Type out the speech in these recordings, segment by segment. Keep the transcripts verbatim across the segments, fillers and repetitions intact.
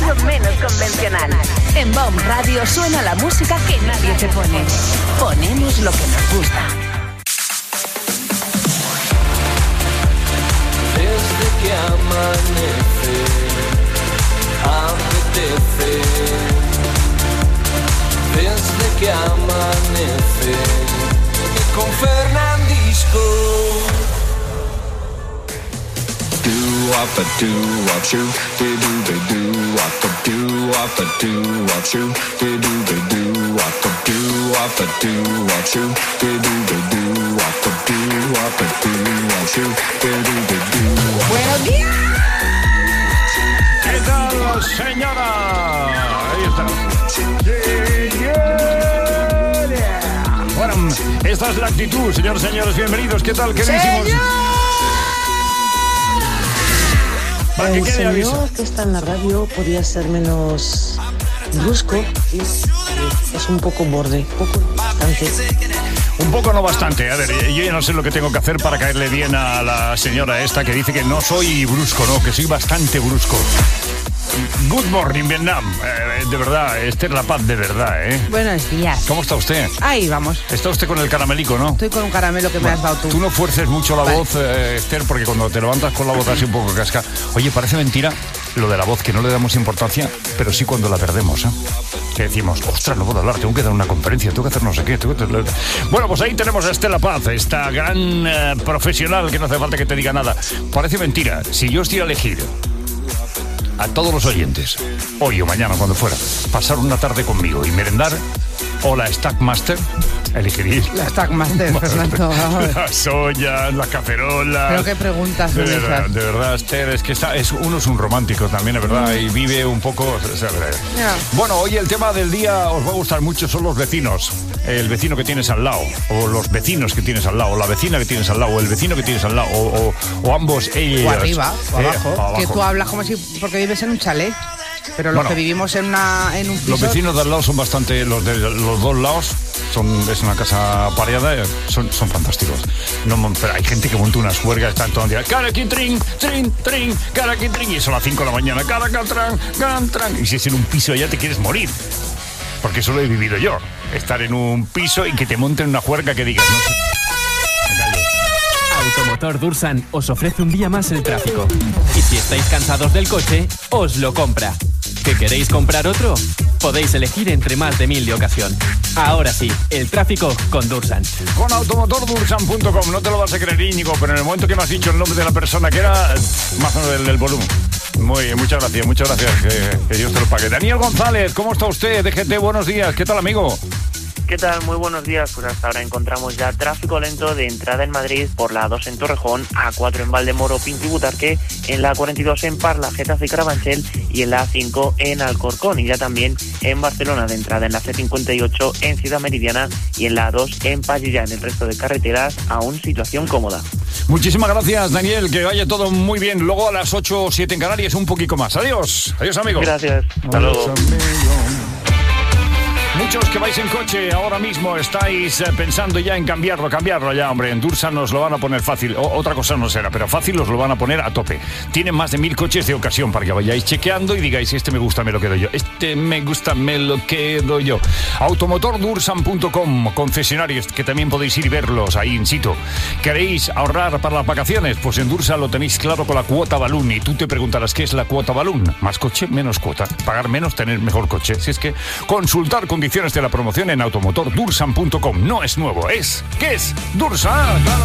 radio menos convencional. En B O M Radio suena la música que nadie te pone. Ponemos lo que nos gusta. Desde que amanece, apetece. Desde que amanece, con Fernandisco. Do up a do up shoot, do do do do up a do up a do up shoot, do do do do up a do up a do up shoot, do do do do up a do up a do up shoot, do do do do. Buenos días. ¿Qué tal, señora? Ahí está. Señora. Bueno, esta es la actitud, señores, señores, bienvenidos. ¿Qué tal, queridísimos? El que señor aviso. Que está en la radio podría ser menos brusco. Es un poco borde, poco bastante. Un poco no bastante. A ver, yo ya no sé lo que tengo que hacer para caerle bien a la señora esta que dice que no soy brusco, no, que soy bastante brusco. Good morning, Vietnam. Eh, de verdad, Esther La Paz, de verdad, ¿eh? Buenos días. ¿Cómo está usted? Ahí vamos. Está usted con el caramelico, ¿no? Estoy con un caramelo que bueno, me has dado tú. Tú no fuerces mucho la vale. voz, eh, Esther, porque cuando te levantas con la voz así un poco casca. Oye, parece mentira lo de la voz, que no le damos importancia, pero sí cuando la perdemos, ¿eh? Que decimos, ostras, no puedo hablar, tengo que dar una conferencia, tengo que hacer no sé qué. Tengo que... Bueno, pues ahí tenemos a Esther La Paz, esta gran eh, profesional que no hace falta que te diga nada. Parece mentira. Si yo estoy a elegir a todos los oyentes, hoy o mañana, cuando fuera, pasar una tarde conmigo y merendar, o la Stackmaster, elegiréis la Stackmaster, Fernando. Las ollas, las cacerolas. Pero qué preguntas son de verdad, esas. de verdad, Esther, es que está, es, uno es un romántico también, es verdad, mm. y vive un poco. O sea, yeah. Bueno, hoy el tema del día os va a gustar mucho, son los vecinos. El vecino que tienes al lado, o los vecinos que tienes al lado, o la vecina que tienes al lado, o el vecino que tienes al lado, o, o, o ambos ellos. O arriba, o abajo. Eh, o abajo. Que tú hablas como si, porque vives en un chalet. Pero los bueno, que vivimos en, una, en un piso... Los vecinos de al lado son bastante... Los de los dos lados, son, es una casa pareada, son, son fantásticos. No, pero hay gente que monta unas huelgas, están todo el día... Caraqui, trin, trin, trin, caraqui, trin, y son las cinco de la mañana. Caracatran, cantran. Y si es en un piso ya te quieres morir. Porque eso lo he vivido yo. Estar en un piso y que te monten una juerga que digas... No sé. Automotor Dursan os ofrece un día más el tráfico. Y si estáis cansados del coche, os lo compra. ¿Que queréis comprar otro? Podéis elegir entre más de mil de ocasión. Ahora sí, el tráfico con Dursan. Con automotor dursan punto com. No te lo vas a creer, Íñigo, pero en el momento que me has dicho el nombre de la persona que era, más o menos del, del volumen. Muy bien, muchas gracias, muchas gracias. Que, que Dios te lo pague. Daniel González, ¿cómo está usted? D G T, buenos días. ¿Qué tal, amigo? ¿Qué tal? Muy buenos días. Pues hasta ahora encontramos ya tráfico lento de entrada en Madrid por la A dos en Torrejón, A cuatro en Valdemoro, Pinto y Butarque, en la A cuarenta y dos en Parla, Getafe y Carabanchel y en la A cinco en Alcorcón, y ya también en Barcelona de entrada en la C cincuenta y ocho en Ciudad Meridiana y en la A dos en Pallilla. En el resto de carreteras aún situación cómoda. Muchísimas gracias, Daniel, que vaya todo muy bien. Luego a las ocho o siete en Canarias un poquito más. Adiós. Adiós, amigos. Gracias. Hasta luego. Muchos que vais en coche ahora mismo estáis pensando ya en cambiarlo, cambiarlo ya, hombre. En Dursan nos lo van a poner fácil. O, otra cosa no será, pero fácil os lo van a poner a tope. Tienen más de mil coches de ocasión para que vayáis chequeando y digáis, este me gusta, me lo quedo yo. Este me gusta, me lo quedo yo. automotor dursan punto com, concesionarios que también podéis ir y verlos ahí in situ. ¿Queréis ahorrar para las vacaciones? Pues en Dursan lo tenéis claro con la cuota balloon. Y tú te preguntarás, ¿qué es la cuota balloon? Más coche, menos cuota. Pagar menos, tener mejor coche. Si es que consultar con de la promoción en automotor dursan punto com. No es nuevo, es... ¿Qué es? Dursan, claro.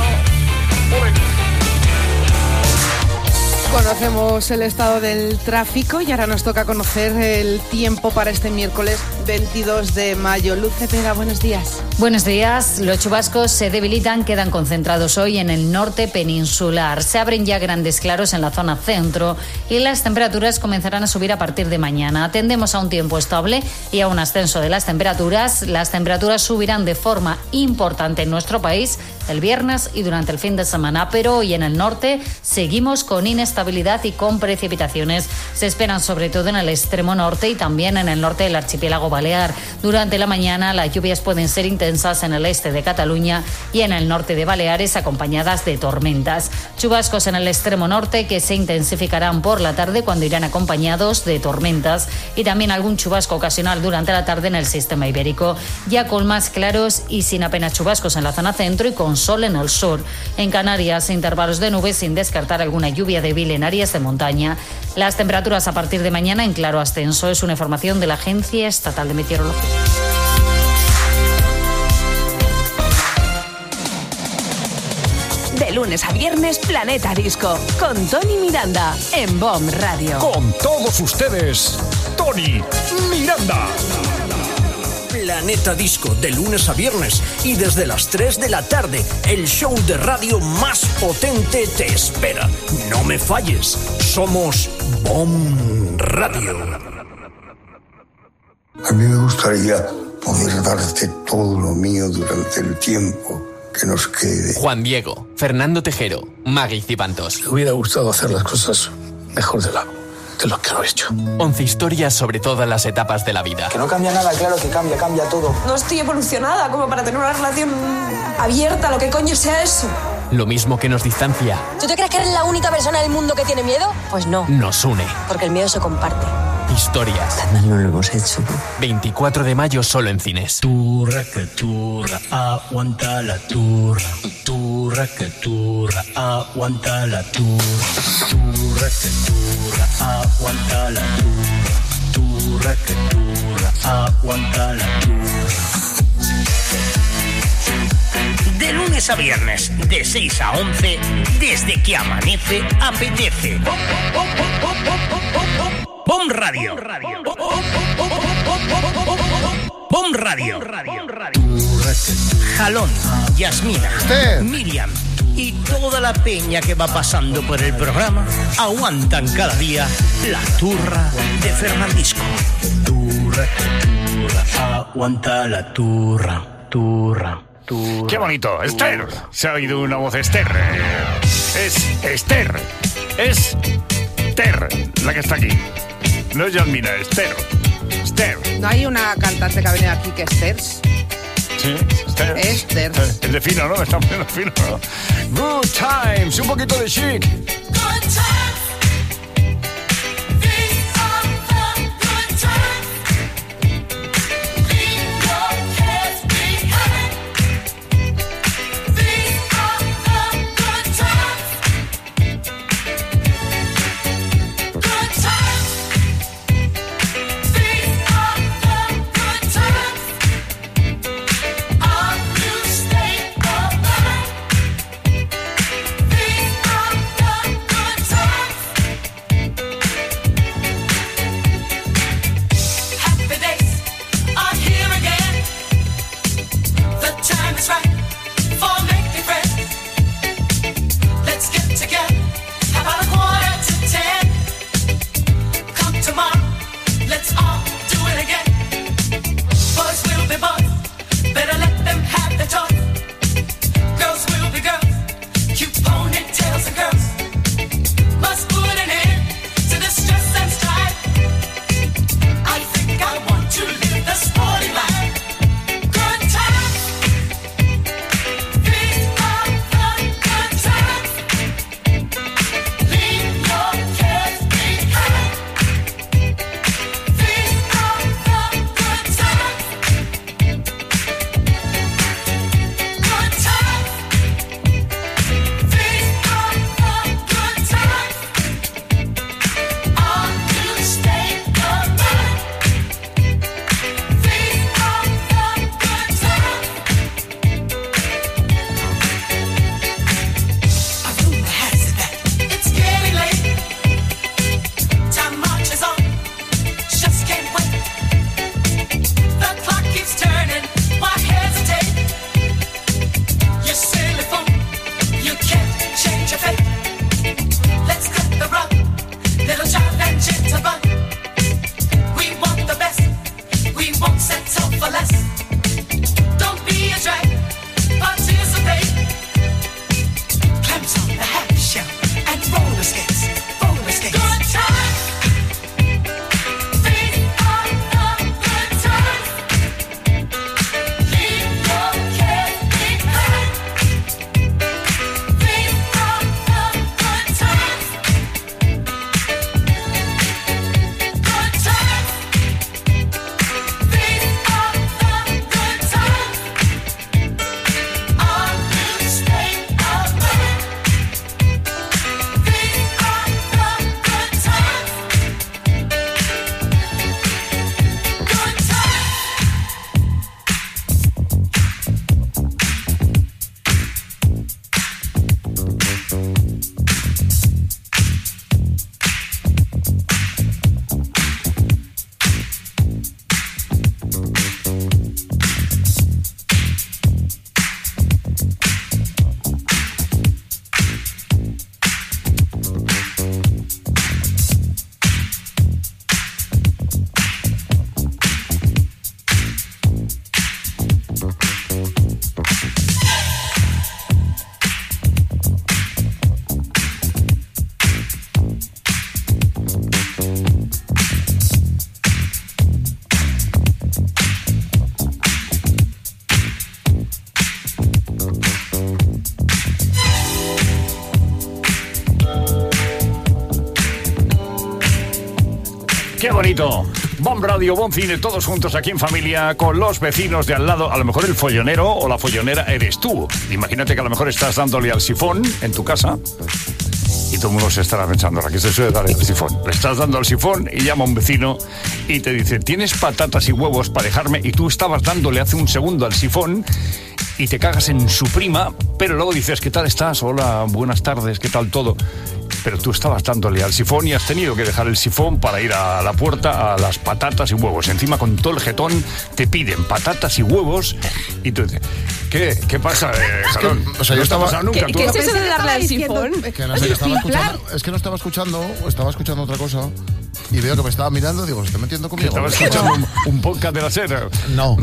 Conocemos el estado del tráfico y ahora nos toca conocer el tiempo para este miércoles veintidós de mayo. Luz Cepeda, buenos días. Buenos días. Los chubascos se debilitan, quedan concentrados hoy en el norte peninsular. Se abren ya grandes claros en la zona centro y las temperaturas comenzarán a subir a partir de mañana. Atendemos a un tiempo estable y a un ascenso de las temperaturas. Las temperaturas subirán de forma importante en nuestro país el viernes y durante el fin de semana, pero hoy en el norte seguimos con inestabilidad y con precipitaciones. Se esperan sobre todo en el extremo norte y también en el norte del archipiélago balear. Durante la mañana las lluvias pueden ser intensas en el este de Cataluña y en el norte de Baleares, acompañadas de tormentas. Chubascos en el extremo norte que se intensificarán por la tarde cuando irán acompañados de tormentas, y también algún chubasco ocasional durante la tarde en el sistema ibérico, ya con más claros y sin apenas chubascos en la zona centro y con sol en el sur. En Canarias, intervalos de nubes sin descartar alguna lluvia débil en áreas de montaña. Las temperaturas a partir de mañana en claro ascenso, es una información de la Agencia Estatal de Meteorología. De lunes a viernes, Planeta Disco, con Tony Miranda, en B O M Radio. Con todos ustedes, Tony Miranda. Planeta Disco, de lunes a viernes y desde las tres de la tarde, el show de radio más potente te espera. No me falles, somos B O M Radio. A mí me gustaría poder darte todo lo mío durante el tiempo que nos quede. Juan Diego, Fernando Tejero, Magui Cibantos. Me hubiera gustado hacer las cosas mejor de, la, de lo que lo he hecho. once historias sobre todas las etapas de la vida. Que no cambia nada, claro que cambia, cambia todo. No estoy evolucionada como para tener una relación abierta, lo que coño sea eso. Lo mismo que nos distancia. ¿Tú te crees que eres la única persona del mundo que tiene miedo? Pues no. Nos une. Porque el miedo se comparte. Historias. Tan no lo hemos hecho. veinticuatro de mayo solo en cines. Turra que turra, aguanta la turra. Turra que turra, aguanta la turra. Turra que turra, aguanta la turra. Turra que turra, aguanta la turra. De lunes a viernes, de seis a once, desde que amanece, apetece. B O M Radio. B O M Radio. Jalón, Yasmina, Miriam y toda la peña que va pasando por el programa aguantan cada día la turra de Fernandisco. Turra, turra, aguanta la turra, turra. Qué bonito, Esther. Se ha oído una voz Esther. Es Esther. Es Ter, la que está aquí. No es Yasmina, es Esther. Esther. ¿No hay una cantante que ha venido aquí que es Esther? Sí, Esther. Esther. Es de fino, ¿no? Está muy fino. Good times, un poquito de chic. Good times. Time. ¡Qué bonito! Bon Radio, bon cine, todos juntos aquí en familia, con los vecinos de al lado. A lo mejor el follonero o la follonera eres tú. Imagínate que a lo mejor estás dándole al sifón en tu casa y todo el mundo se estará pensando, ¿a qué se suele dar el sifón? Le estás dando al sifón y llama a un vecino y te dice, ¿tienes patatas y huevos para dejarme? Y tú estabas dándole hace un segundo al sifón y te cagas en su prima, pero luego dices, ¿qué tal estás? Hola, buenas tardes, ¿qué tal todo? Pero tú estabas dándole al sifón y has tenido que dejar el sifón para ir a la puerta a las patatas y huevos. Encima con todo el jetón te piden patatas y huevos y tú dices, ¿qué? ¿Qué pasa, eh, Jalón? O sea, no yo estaba... está nunca. ¿Qué, ¿qué es eso de darle al sifón? Que no sé, que estaba escuchando, es que no estaba escuchando, estaba escuchando otra cosa y veo que me estaba mirando y digo, ¿se está metiendo conmigo? ¿Estaba escuchando un, un podcast de la SER? No,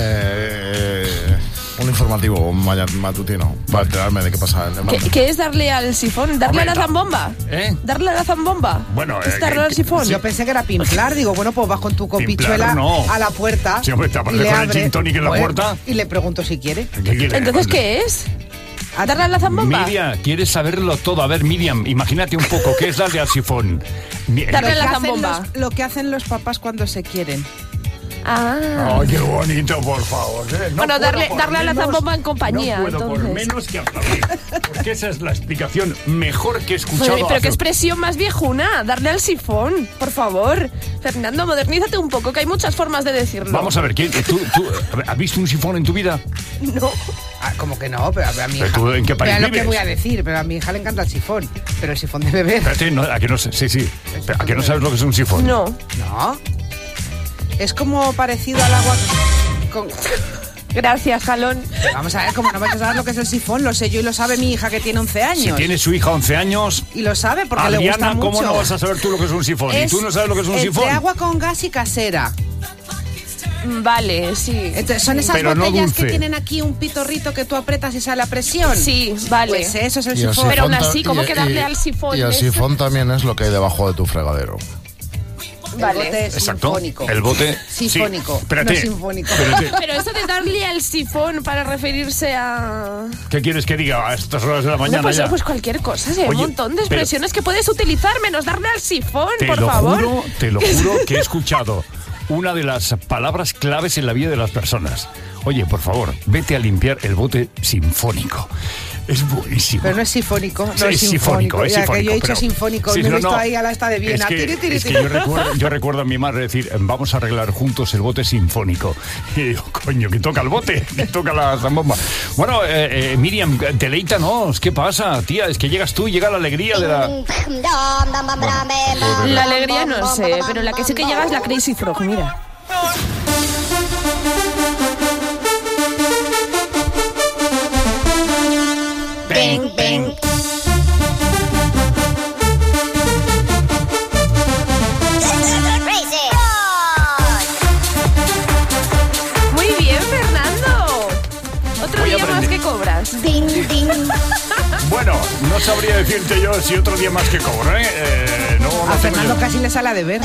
eh... un informativo matutino para enterarme de qué pasa. ¿Qué, ¿Qué es darle al sifón? ¿Darle Hombre, a la zambomba? ¿Eh? ¿Darle a la zambomba? Bueno, ¿Es eh, darle al sifón? Yo pensé que era pimplar. Digo, bueno, pues vas con tu copichuela no. a la puerta. Sí, hombre, te aparece y le con el abre, gin tonic en la pues, puerta. Y le pregunto si quiere. ¿Qué quiere? ¿Entonces qué es? ¿A darle a la zambomba? Miriam, ¿quieres saberlo todo? A ver, Miriam, imagínate un poco, ¿qué es darle al sifón? Mi- Darle a la Lo que hacen zambomba. los- Lo que hacen los papás cuando se quieren. Ah. Ay, qué bonito, por favor. ¿eh? No bueno, puedo darle, por darle a la menos- zambomba en compañía, No puedo entonces. por menos que aplaudir. Porque esa es la explicación mejor que he escuchado. Madre, pero hace- qué expresión más viejuna, darle al sifón, por favor. Fernando, modernízate un poco, que hay muchas formas de decirlo. Vamos a ver, ¿qué, tú, tú, ¿has visto un sifón en tu vida? No. Ah, como que no, pero a mi ¿Pero hija. tú en qué país Mira lo que vives? voy a decir, pero a mi hija le encanta el sifón. Pero el sifón de beber. Espérate, no, ¿a que no sé? Sí, sí. Pero, ¿a que no sabes lo que es un sifón? No. No. Es como parecido al agua con... Gracias, Jalón. Vamos a ver, como no vais a saber lo que es el sifón, lo sé yo y lo sabe mi hija que tiene once Si años. tiene su hija once años... Y lo sabe porque le gusta Adriana, mucho. ¿cómo no vas a saber tú lo que es un sifón? ¿Y Es tú no sabes lo que es un entre sifón? agua con gas y casera. Vale, sí. Entonces, son esas Pero no botellas que dulce. tienen aquí un pitorrito que tú apretas y sale a presión. Sí, vale. Pues eso es el Y el sifón. Pero aún sifón así, ta- ¿cómo y- que darle y- al sifón? Y el Es- sifón también es lo que hay debajo de tu fregadero. Vale. El bote Exacto. sinfónico. El bote... Sinfónico, Sí. Espérate. no sinfónico. Espérate. Pero eso de darle al sifón para referirse a... ¿Qué quieres que diga a estas horas de la mañana Bueno, pues, ya? pues cualquier cosa, sí, hay Oye, un montón de pero- expresiones que puedes utilizar, menos darle al sifón, Te por lo favor. juro, te lo juro que he escuchado una de las palabras claves en la vida de las personas. Oye, por favor, vete a limpiar el bote sinfónico. Es buenísimo. Pero no es sinfónico, no Sí, es sinfónico. es Ya, sinfónico. que yo he dicho pero- sinfónico Sí, y me no, he visto no. ahí a la esta de Viena. Es que, Tiri, tiri, es que tiri. yo, recuerdo, yo recuerdo a mi madre decir, vamos a arreglar juntos el bote sinfónico. Y digo, coño, que toca el bote, que toca la zambomba. Bueno, eh, eh, Miriam, deleítanos, ¿qué pasa, tía? Es que llegas tú y llega la alegría de la... La alegría no sé, pero la que sí que llega es la Crazy Frog, mira. Bang, bang. Muy bien, Fernando. Otro Voy a día más aprender. que cobras. Bueno, no sabría decirte yo si otro día más que cobro, ¿eh? Eh, no, no A tengo Fernando yo- casi le sale a deber.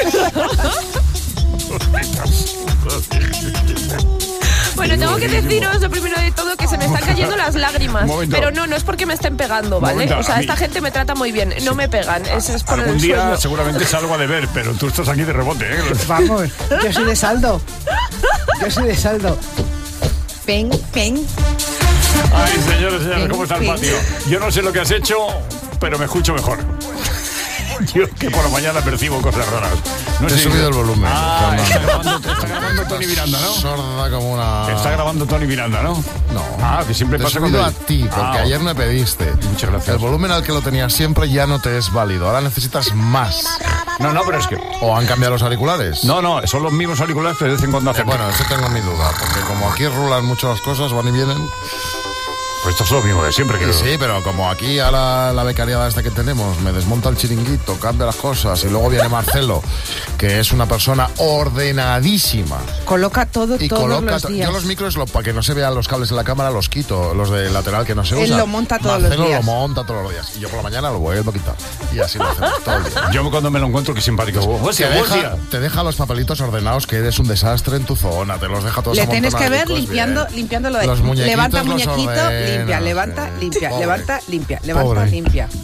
Bueno, tengo que deciros lo primero de todo que se me están cayendo las lágrimas. Un momento. Pero no, no es porque me estén pegando, ¿vale? Momento, O sea, a mí- esta gente me trata muy bien. No me pegan, eso es por Algún el día sueño. seguramente salgo a deber, pero tú estás aquí de rebote, ¿eh? Vamos, yo soy de saldo. Yo soy de saldo. Pen, pen. Ay, señores, señores, ¿cómo está el Sí. patio? Yo no sé lo que has hecho, pero me escucho mejor. Yo que por la mañana percibo cosas raras. No Te he sé. subido el volumen. Ah, Fernando. está grabando, está grabando Tony Miranda, ¿no? Sorda como una... Está grabando Tony Miranda, ¿no? No. Ah, que siempre Te he pasa con subido él. a ti, porque Ah, ayer me pediste. Muchas gracias. El volumen al que lo tenías siempre ya no te es válido. Ahora necesitas más. No, no, pero es que... ¿O han cambiado los auriculares? No, no, son los mismos auriculares, pero de vez en cuando Eh, hacen... bueno, eso tengo mi duda, porque como aquí rulan mucho las cosas, van y vienen. Pues esto es lo mismo de siempre, creo. Sí, pero como aquí ahora la becariada esta que tenemos me desmonta el chiringuito, cambia las cosas y luego viene Marcelo, que es una persona ordenadísima. Coloca todo Y todos coloca los to- días. yo los micros, lo- para que no se vean los cables en la cámara, los quito, los de lateral que no se Él usan. lo monta todos Marcelo los días. lo monta todos los días. Y yo por la mañana lo vuelvo a quitar. Y así lo hacemos todo el día. Yo cuando me lo encuentro, qué simpático. Te Hostia, hostia. deja, te deja los papelitos ordenados, que eres un desastre en tu zona, te los deja todos Le tienes que ver amontonadicos, limpiando, bien. limpiando lo de Los muñequitos levanta los muñequito, ordenas, limpia, sí. levanta, limpia, Pobre. levanta, limpia, levanta, Pobre. limpia.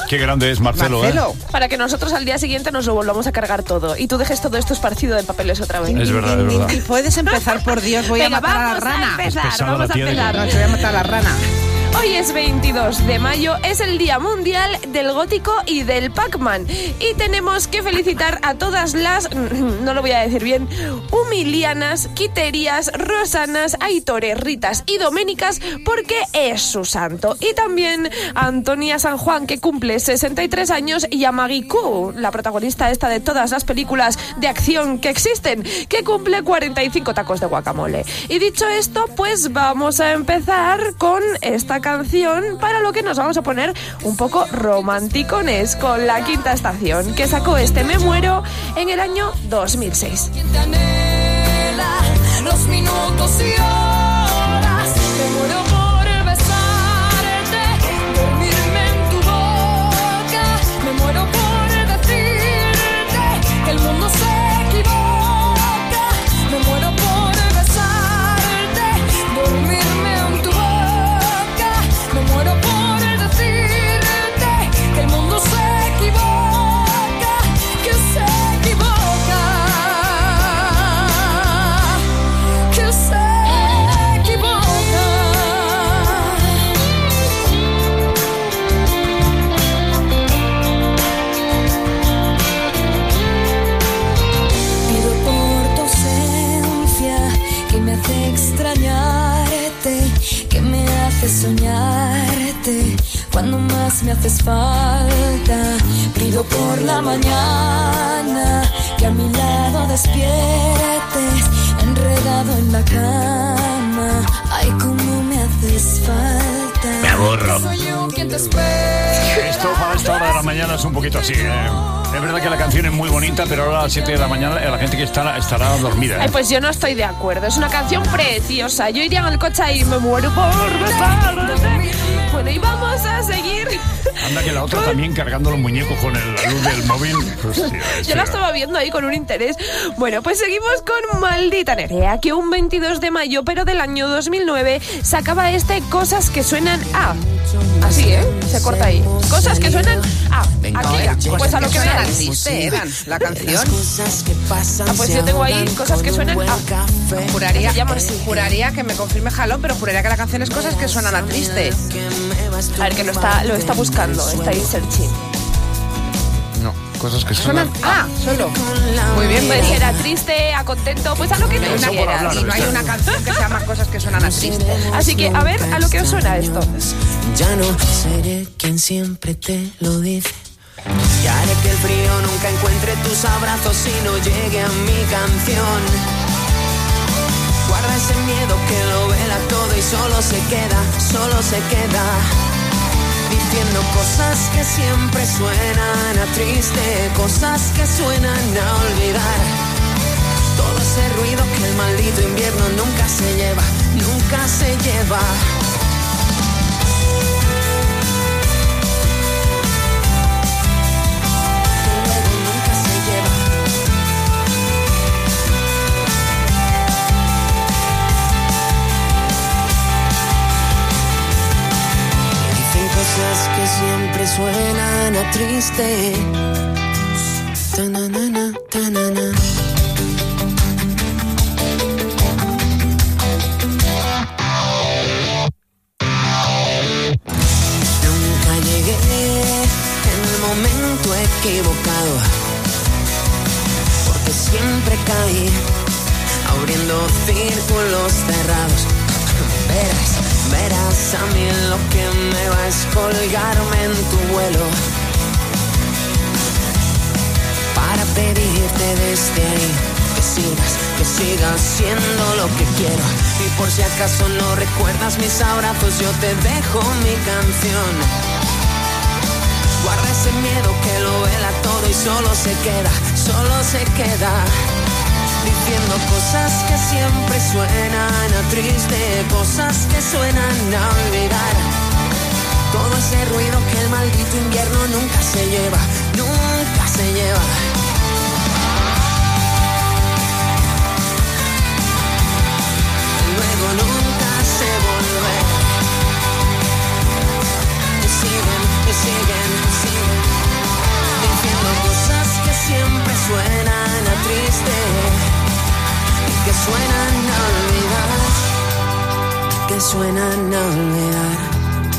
Qué grande es Marcelo, Marcelo. ¿eh? Para que nosotros al día siguiente nos lo volvamos a cargar todo y tú dejes todo esto esparcido de papeles otra vez. Es verdad, es verdad. Y puedes empezar, por Dios, voy Venga, a matar a la vamos rana. a empezar, Pesada vamos la a tía de empezar. No, te voy a matar a la rana. Hoy es veintidós de mayo, es el Día Mundial del Gótico y del Pac-Man. Y tenemos que felicitar a todas las, no lo voy a decir bien, humilianas, quiterias, rosanas, aitores, ritas y doménicas, porque es su santo. Y también a Antonia San Juan, que cumple sesenta y tres años, y a Maggie Q, la protagonista esta de todas las películas de acción que existen, que cumple cuarenta y cinco tacos de guacamole. Y dicho esto, pues vamos a empezar con esta canción, para lo que nos vamos a poner un poco romanticones con La Quinta Estación, que sacó este Me Muero en el año dos mil seis. Los minutos y horas, me muero por besarte, dormirme en tu boca, me muero por decirte que el mundo se equivoca, me muero por besarte, dormirme en tu boca, me muero por decirte que el mundo se equivoca, que se equivoca. Extrañarte, que me hace soñarte cuando más me haces falta. Pido por la mañana que a mi lado despiertes, enredado en la cama. Ay, cómo me haces falta. Me aburro. Soy yo quien te espera. Esto para esta hora de la mañana es un poquito así, ¿eh? Es verdad que la canción es muy bonita, pero ahora a las siete de la mañana la gente que estará, estará dormida, ¿eh? Ay, pues yo no estoy de acuerdo. Es una canción preciosa. Yo iría en el coche y me muero por besarte. Bueno, y vamos a seguir. Anda que la otra también cargando los muñecos con el, la luz del móvil. Hostia, Yo la estaba viendo ahí con un interés. Bueno, pues seguimos con Maldita Nerea, que un veintidós de mayo, pero del año dos mil nueve, sacaba este Cosas que suenan a. Así, ¿eh? Se corta ahí. Cosas que suenan a. Aquí, pues a lo que vean. Triste eran la canción. Ah, pues yo tengo ahí Cosas que suenan a. Juraría, Se llama así. juraría que me confirme Jalón, pero juraría que la canción es Cosas que suenan a triste. A ver, que lo está, lo está buscando, está ahí searching. No, cosas que suenan. Ah, solo. Muy bien, Puede pues ser a triste, a contento, pues a lo que tú una quieras. y no hay una canción que se llama Cosas que suenan a triste. Así que, a ver, a lo que os suena esto. Ya no seré quien siempre te lo dice. Y haré que el frío nunca encuentre tus abrazos y no llegue a mi canción. Guarda ese miedo que lo vela todo y solo se queda, solo se queda diciendo cosas que siempre suenan a triste, cosas que suenan a olvidar. Todo ese ruido que el maldito invierno nunca se lleva, nunca se lleva. Cosas que siempre suenan a triste. Ta-na-na-na, ta-na-na. Nunca llegué en el momento equivocado, porque siempre caí abriendo círculos cerrados. Verás, verás a mí lo que me va es colgarme en tu vuelo para pedirte desde ahí que sigas, que sigas siendo lo que quiero. Y por si acaso no recuerdas mis abrazos, yo te dejo mi canción. Guarda ese miedo que lo vela todo y solo se queda, solo se queda diciendo cosas que siempre suenan a triste, cosas que suenan a olvidar. Todo ese ruido que el maldito invierno nunca se lleva, nunca se lleva. Luego nunca se vuelve. Y siguen, y siguen, y siguen. triste que suenan a olvidar, que suenan a olvidar.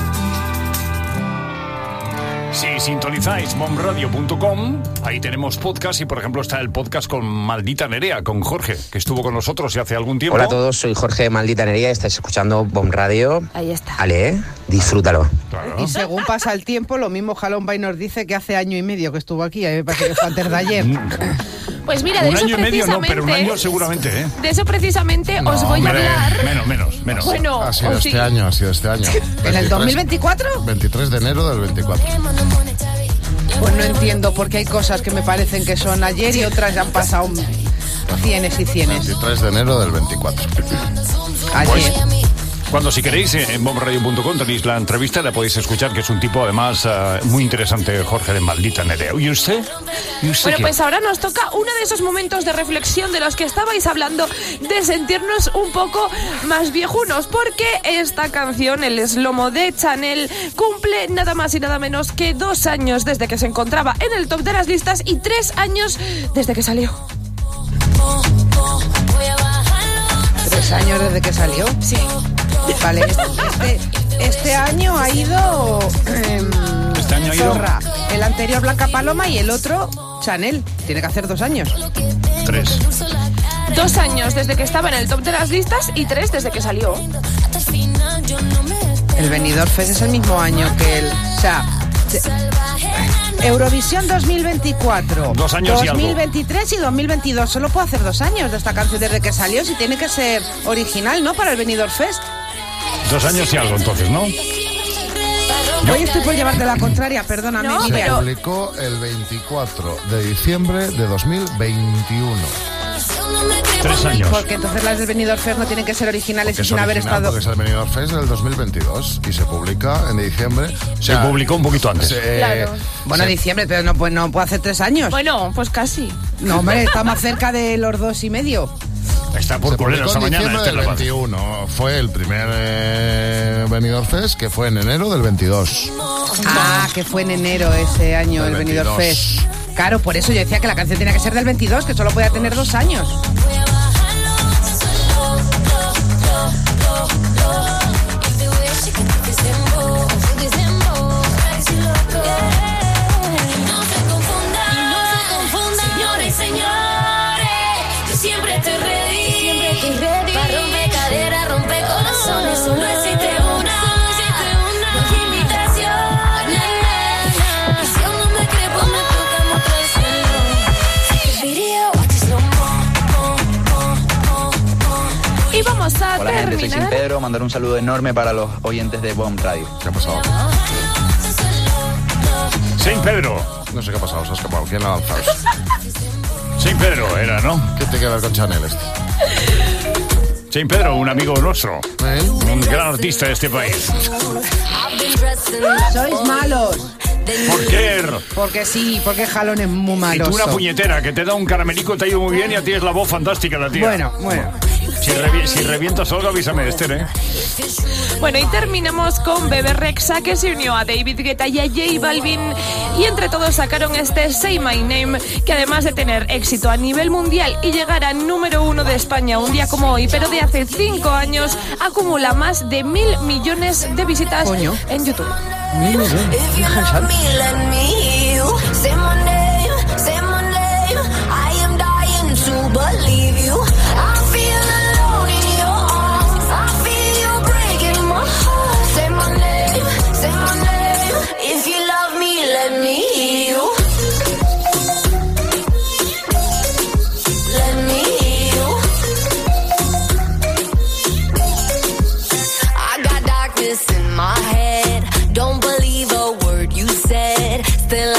Si sintonizáis momradio punto com, ahí tenemos podcast y, por ejemplo, está el podcast con Maldita Nerea, con Jorge, que estuvo con nosotros hace algún tiempo. Hola a todos, soy Jorge de Maldita Nerea, estáis escuchando Bomb Radio. Ahí está. Ale, disfrútalo. Claro. Y según pasa el tiempo, lo mismo Jalón Bay nos dice que hace año y medio que estuvo aquí, a mí me parece que fue antes de ayer. Pues mira, de un eso año y medio no, precisamente... pero un año seguramente, ¿eh? De eso precisamente No, os voy hombre, a hablar... Menos, menos, menos. Bueno, Ha sido o este sí. año, ha sido este año. ¿En el dos mil veinticuatro? veintitrés de enero del veinticuatro. Pues no entiendo, porque hay cosas que me parecen que son ayer y otras ya han pasado cienes y cienes. veintitrés de enero del veinticuatro. Ayer. Cuando, si queréis, en bomb radio punto com tenéis la entrevista, la podéis escuchar, que es un tipo, además, uh, muy interesante, Jorge de Maldita Nerea. ¿Y usted? ¿Y usted Bueno, qué? pues ahora nos toca uno de esos momentos de reflexión de los que estabais hablando, de sentirnos un poco más viejunos, porque esta canción, el Slomo de Chanel, cumple nada más y nada menos que dos años desde que se encontraba en el top de las listas y tres años desde que salió. ¿Tres años desde que salió? Sí. Vale, este, este año ha ido... Eh, Este año ha ido... Zorra, el anterior Blanca Paloma y el otro Chanel. Tiene que hacer dos años. Tres. Dos años desde que estaba en el top de las listas y tres desde que salió. El Benidorm Fest es el mismo año que el... O sea, de- Eurovisión dos mil veinticuatro. Dos años y algo. dos mil veintitrés y dos mil veintidós. Solo puedo hacer dos años de esta canción desde que salió. Si tiene que ser original, ¿no? Para el Benidorm Fest. Dos años y algo, entonces, ¿no? Hoy estoy por llevarte la contraria, perdóname. No, Se Miguel. publicó el veinticuatro de diciembre de dos mil veintiuno. Tres años. Porque entonces las del Benidorm Fest no tienen que ser originales Que y es sin haber original, estado... porque es el Benidorm Fest del dos mil veintidos y se publica en diciembre. O Se publicó un poquito antes. se- Claro. Bueno, se- diciembre, pero no, pues no puedo hacer tres años. Bueno, pues casi. No, hombre, está más cerca de los dos y medio. Está por se Colera publicó esta en mañana. diciembre este del es la base. veintiuno. Fue el primer eh, Benidorm Fest, que fue en enero del veintidós. Ah, que fue en enero ese año Del el Benidorm veintidós. Fest. Claro, por eso yo decía que la canción tenía que ser del veintidós, que solo podía tener dos años. Señores, señores, yo siempre estoy ready, siempre estoy ready. Pa' romper cadera, romper corazones, solo existe una, no hay invitación. Y si aún no me crees, pues me toca mostrárselo. Take a video, watch it slow mo. Y vamos a Hola gente, soy Sin terminar. Pedro, mandar un saludo enorme para los oyentes de Bomb Radio. ¿Qué ha pasado? Saint Pedro. No sé qué ha pasado, se ha escapado. ¿Quién la ha lanzado? Saint Pedro era, ¿no? ¿Qué tiene que ver con Chanel este? Saint Pedro, un amigo nuestro. ¿Eh? Un gran artista de este país. Sois malos. ¿Por qué? Porque sí, porque Jalón es muy Y malo. tú una puñetera que te da un caramelico, te ha ido muy bien y a ti es la voz fantástica la tía. Bueno, bueno. Si, revi- si revientas algo, avísame, Esther, ¿eh? Bueno, y terminamos con Bebe Rexha, que se unió a David Guetta y a J Balvin, y entre todos sacaron este Say My Name, que además de tener éxito a nivel mundial y llegar a número uno de España un día como hoy, pero de hace cinco años, acumula más de mil millones de visitas Coño. en YouTube. Mil millones. If you love me, let me hear you. Say my name, say my name. I am dying to believe you. I feel alone in your arms. I feel you breaking my heart. Say my name, say my name. If you love me, let me hear you. Let me hear you. I got darkness in my head. Don't believe a word you said. Still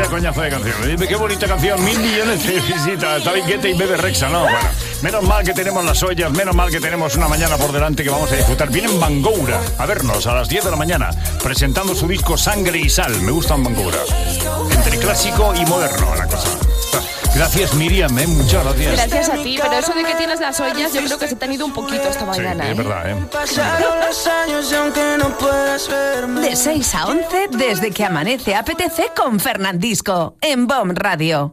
coñazo de canción. Dime qué bonita canción, mil millones de visitas. Está Vinquete y Bebe Rexha, ¿no? Bueno, menos mal que tenemos las ollas, menos mal que tenemos una mañana por delante que vamos a disfrutar. Vienen Bangoura a vernos a las diez de la mañana, presentando su disco Sangre y Sal. Me gustan Bangoura. Entre clásico y moderno la cosa. Gracias, Miriam, ¿eh? Muchas gracias. Gracias a ti, pero eso de que tienes las ollas, yo creo que se te han ido un poquito esta mañana. Sí, es ¿eh? verdad, ¿eh? De seis a once, desde que amanece A P T C con Fernandisco, en Bon Radio.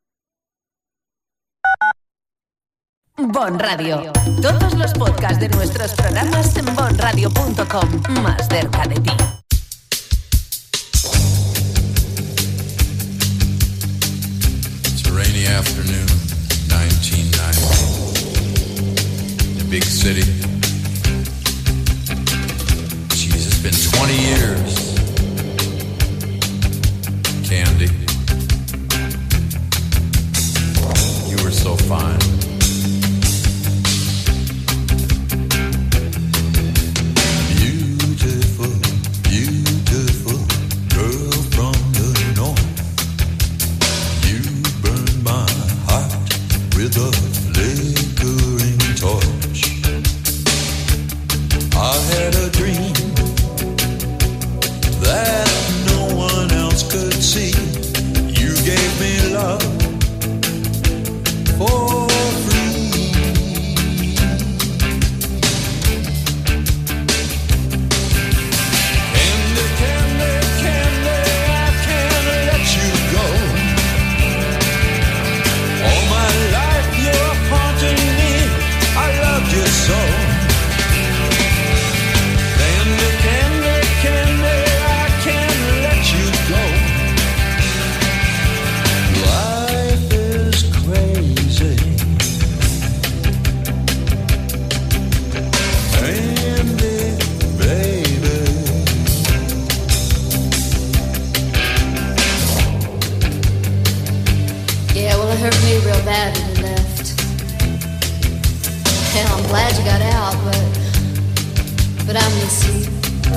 Bon Radio. Todos los podcasts de nuestros programas en bon radio punto com. Más cerca de ti. It's a rainy afternoon, nineteen ninety. In a big city. Jeez, it's been twenty years. Candy. You were so fine. Beautiful, beautiful girl from the north. You burned my heart with a flickering torch. I had a dream that no one else could see. You gave me love for free. Candy, candy, candy, I can't let you go. All my life you're haunting me, I loved you so. Candy, candy, candy, I can't let you go. Life is crazy. Candy, baby. Yeah, well, it hurt me real bad when you left. Hell, I'm glad you got out, but but I miss you.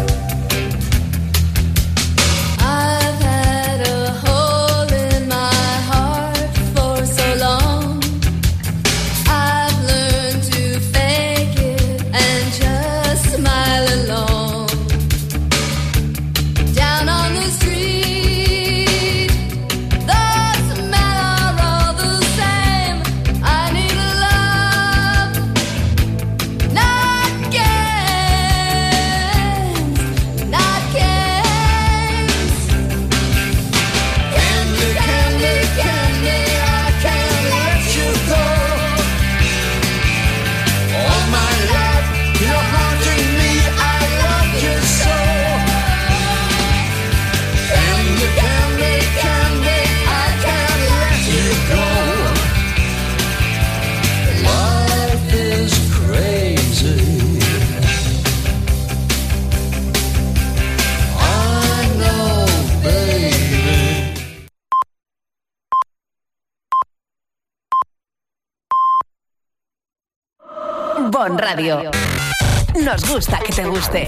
I've had a hole in my heart for so long. I've learned to fake it and just smile along. Down on the street, the smell are all the same. I need love, not games, not games. Candy, candy, candy, I can't let you go. All my life you're haunting me, I love you so. Candy, candy, candy, I can't let you go. Life is crazy. I know, baby. Bon Radio. Nos gusta que te guste.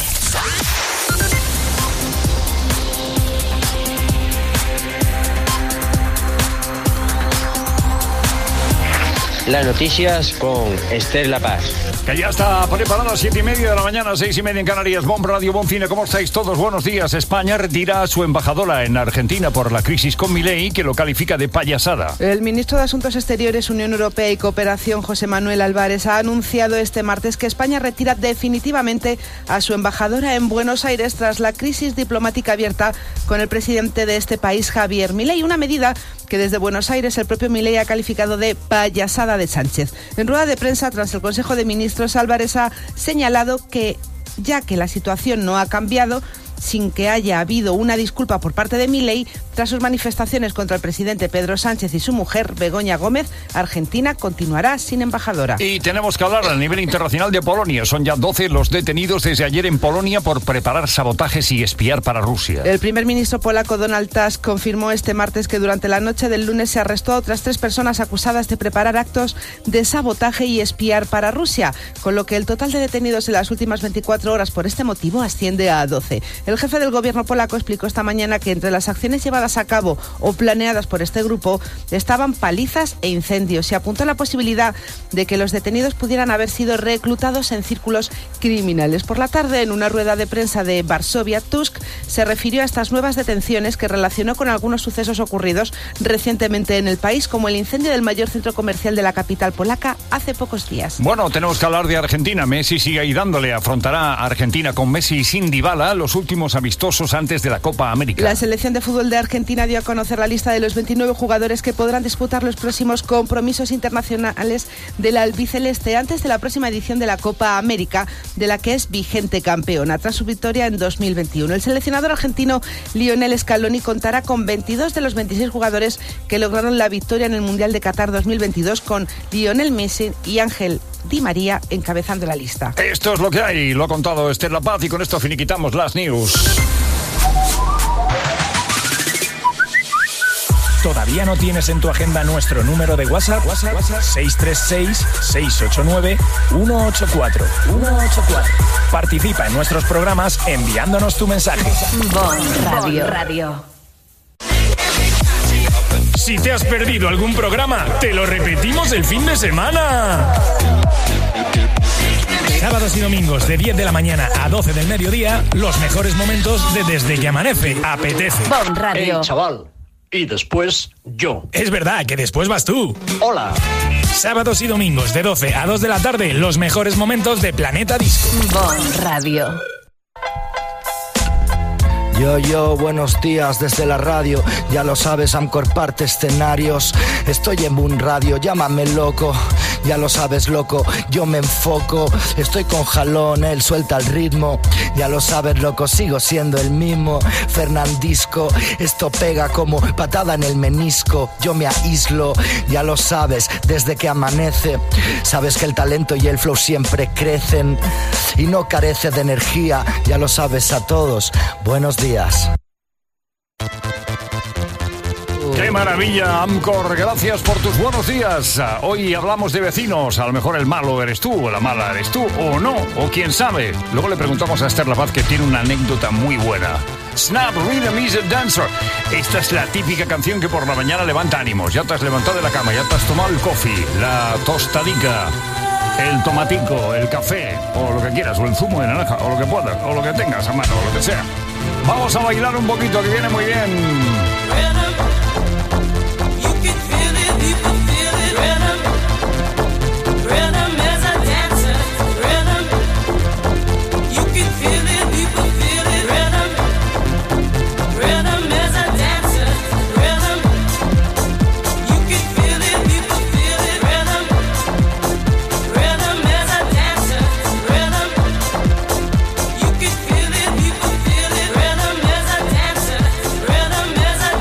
Las noticias con Esther La Paz. Que ya está preparado a siete y media de la mañana, seis y media en Canarias. Bon Radio, Bon Cine, ¿cómo estáis todos? Buenos días. España retira a su embajadora en Argentina por la crisis con Milei, que lo califica de payasada. El ministro de Asuntos Exteriores, Unión Europea y Cooperación, José Manuel Álvarez, ha anunciado este martes que España retira definitivamente a su embajadora en Buenos Aires tras la crisis diplomática abierta con el presidente de este país, Javier Milei. Una medida que desde Buenos Aires el propio Milei ha calificado de payasada de Sánchez. En rueda de prensa tras el Consejo de Ministros, Álvarez ha señalado que, ya que la situación no ha cambiado, sin que haya habido una disculpa por parte de Milei, tras sus manifestaciones contra el presidente Pedro Sánchez y su mujer, Begoña Gómez, Argentina continuará sin embajadora. Y tenemos que hablar a nivel internacional de Polonia. Son ya doce los detenidos desde ayer en Polonia por preparar sabotajes y espiar para Rusia. El primer ministro polaco Donald Tusk confirmó este martes que durante la noche del lunes se arrestó a otras tres personas acusadas de preparar actos de sabotaje y espiar para Rusia, con lo que el total de detenidos en las últimas veinticuatro horas por este motivo asciende a doce. El jefe del gobierno polaco explicó esta mañana que entre las acciones llevadas a cabo o planeadas por este grupo estaban palizas e incendios y apuntó a la posibilidad de que los detenidos pudieran haber sido reclutados en círculos criminales. Por la tarde, en una rueda de prensa de Varsovia, Tusk se refirió a estas nuevas detenciones que relacionó con algunos sucesos ocurridos recientemente en el país, como el incendio del mayor centro comercial de la capital polaca hace pocos días. Bueno, tenemos que hablar de Argentina. Messi sigue ahí dándole. Afrontará a Argentina con Messi y sin Dybala los últimos amistosos antes de la Copa América. La selección de fútbol de Argentina dio a conocer la lista de los veintinueve jugadores que podrán disputar los próximos compromisos internacionales del albiceleste antes de la próxima edición de la Copa América, de la que es vigente campeona tras su victoria en dos mil veintiuno. El seleccionador argentino Lionel Scaloni contará con veintidós de los veintiséis jugadores que lograron la victoria en el Mundial de Qatar dos mil veintidós, con Lionel Messi y Ángel Di María encabezando la lista. Esto es lo que hay, lo ha contado Esther La Paz y con esto finiquitamos las news. ¿Todavía no tienes en tu agenda nuestro número de WhatsApp? WhatsApp, WhatsApp seis tres seis, seis ocho nueve, uno ocho cuatro. Participa en nuestros programas enviándonos tu mensaje. Bon Radio. Radio. Si te has perdido algún programa, te lo repetimos el fin de semana. Sábados y domingos de diez de la mañana a doce del mediodía, los mejores momentos de Desde que Amanece. Apetece. Bon Radio. Hey, chaval. Y después yo. Es verdad que después vas tú. Hola. Sábados y domingos de doce a dos de la tarde, los mejores momentos de Planeta Disco. Bon Radio. Yo, yo, buenos días desde la radio. Ya lo sabes, Amcor parte escenarios. Estoy en Boom Radio, llámame loco. Ya lo sabes, loco, yo me enfoco. Estoy con jalón, él suelta el ritmo. Ya lo sabes, loco, sigo siendo el mismo Fernandisco, esto pega como patada en el menisco. Yo me aíslo, ya lo sabes, desde que amanece. Sabes que el talento y el flow siempre crecen y no carece de energía. Ya lo sabes a todos, buenos días. ¡Qué maravilla, Amcor! Gracias por tus buenos días. Hoy hablamos de vecinos. A lo mejor el malo eres tú, o la mala eres tú, o no, o quién sabe. Luego le preguntamos a Esther La Paz, que tiene una anécdota muy buena. Snap Rhythm is a Dancer. Esta es la típica canción que por la mañana levanta ánimos. Ya te has levantado de la cama, ya te has tomado el coffee, la tostadica, el tomatico, el café, o lo que quieras, o el zumo de naranja, o lo que puedas, o lo que tengas a mano, o lo que sea. Vamos a bailar un poquito, que viene muy bien. Rhythm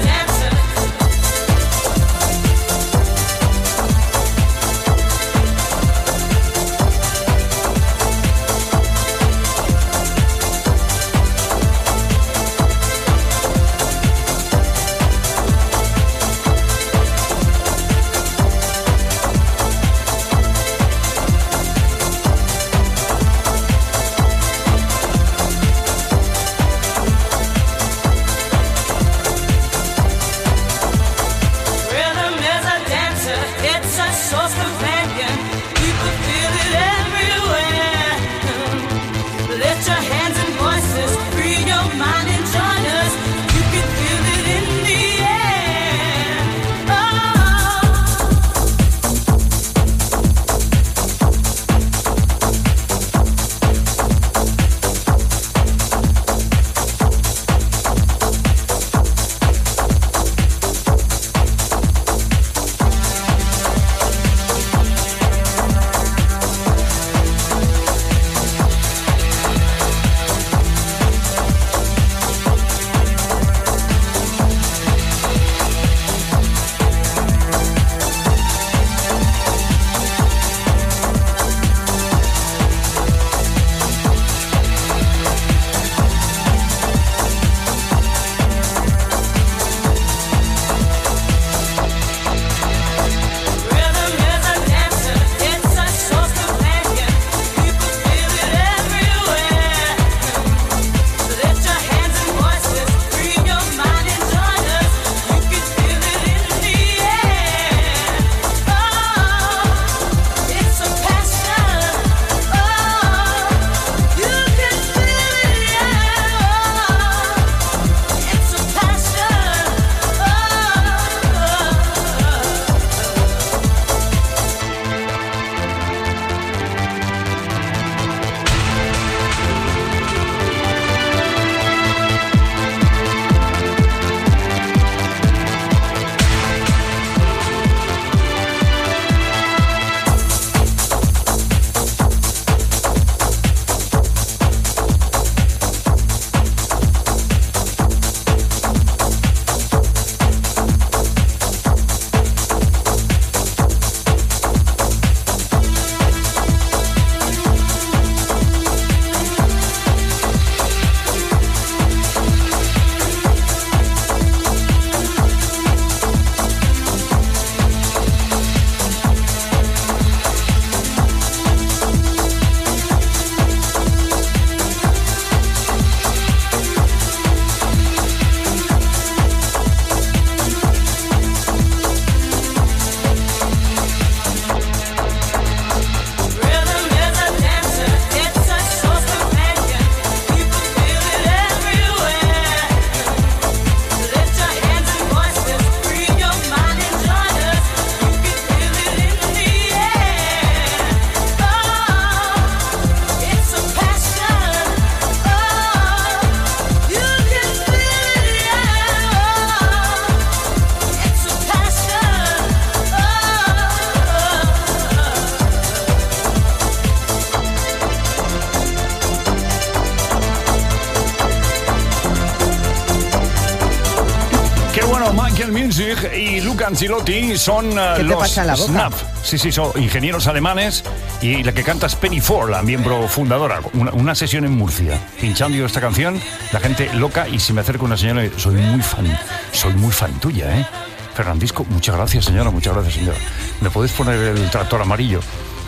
Daniel Minzig y Luca Ancelotti son uh, ¿Qué te los pasa en la boca? Snap. Sí, sí, son ingenieros alemanes y la que canta es Penny Ford, la miembro fundadora. Una, una sesión en Murcia, pinchando yo esta canción, la gente loca y si me acerca una señora, soy muy fan, soy muy fan tuya, ¿eh? Fernandisco, muchas gracias, señora, muchas gracias, señora. ¿Me puedes poner el tractor amarillo?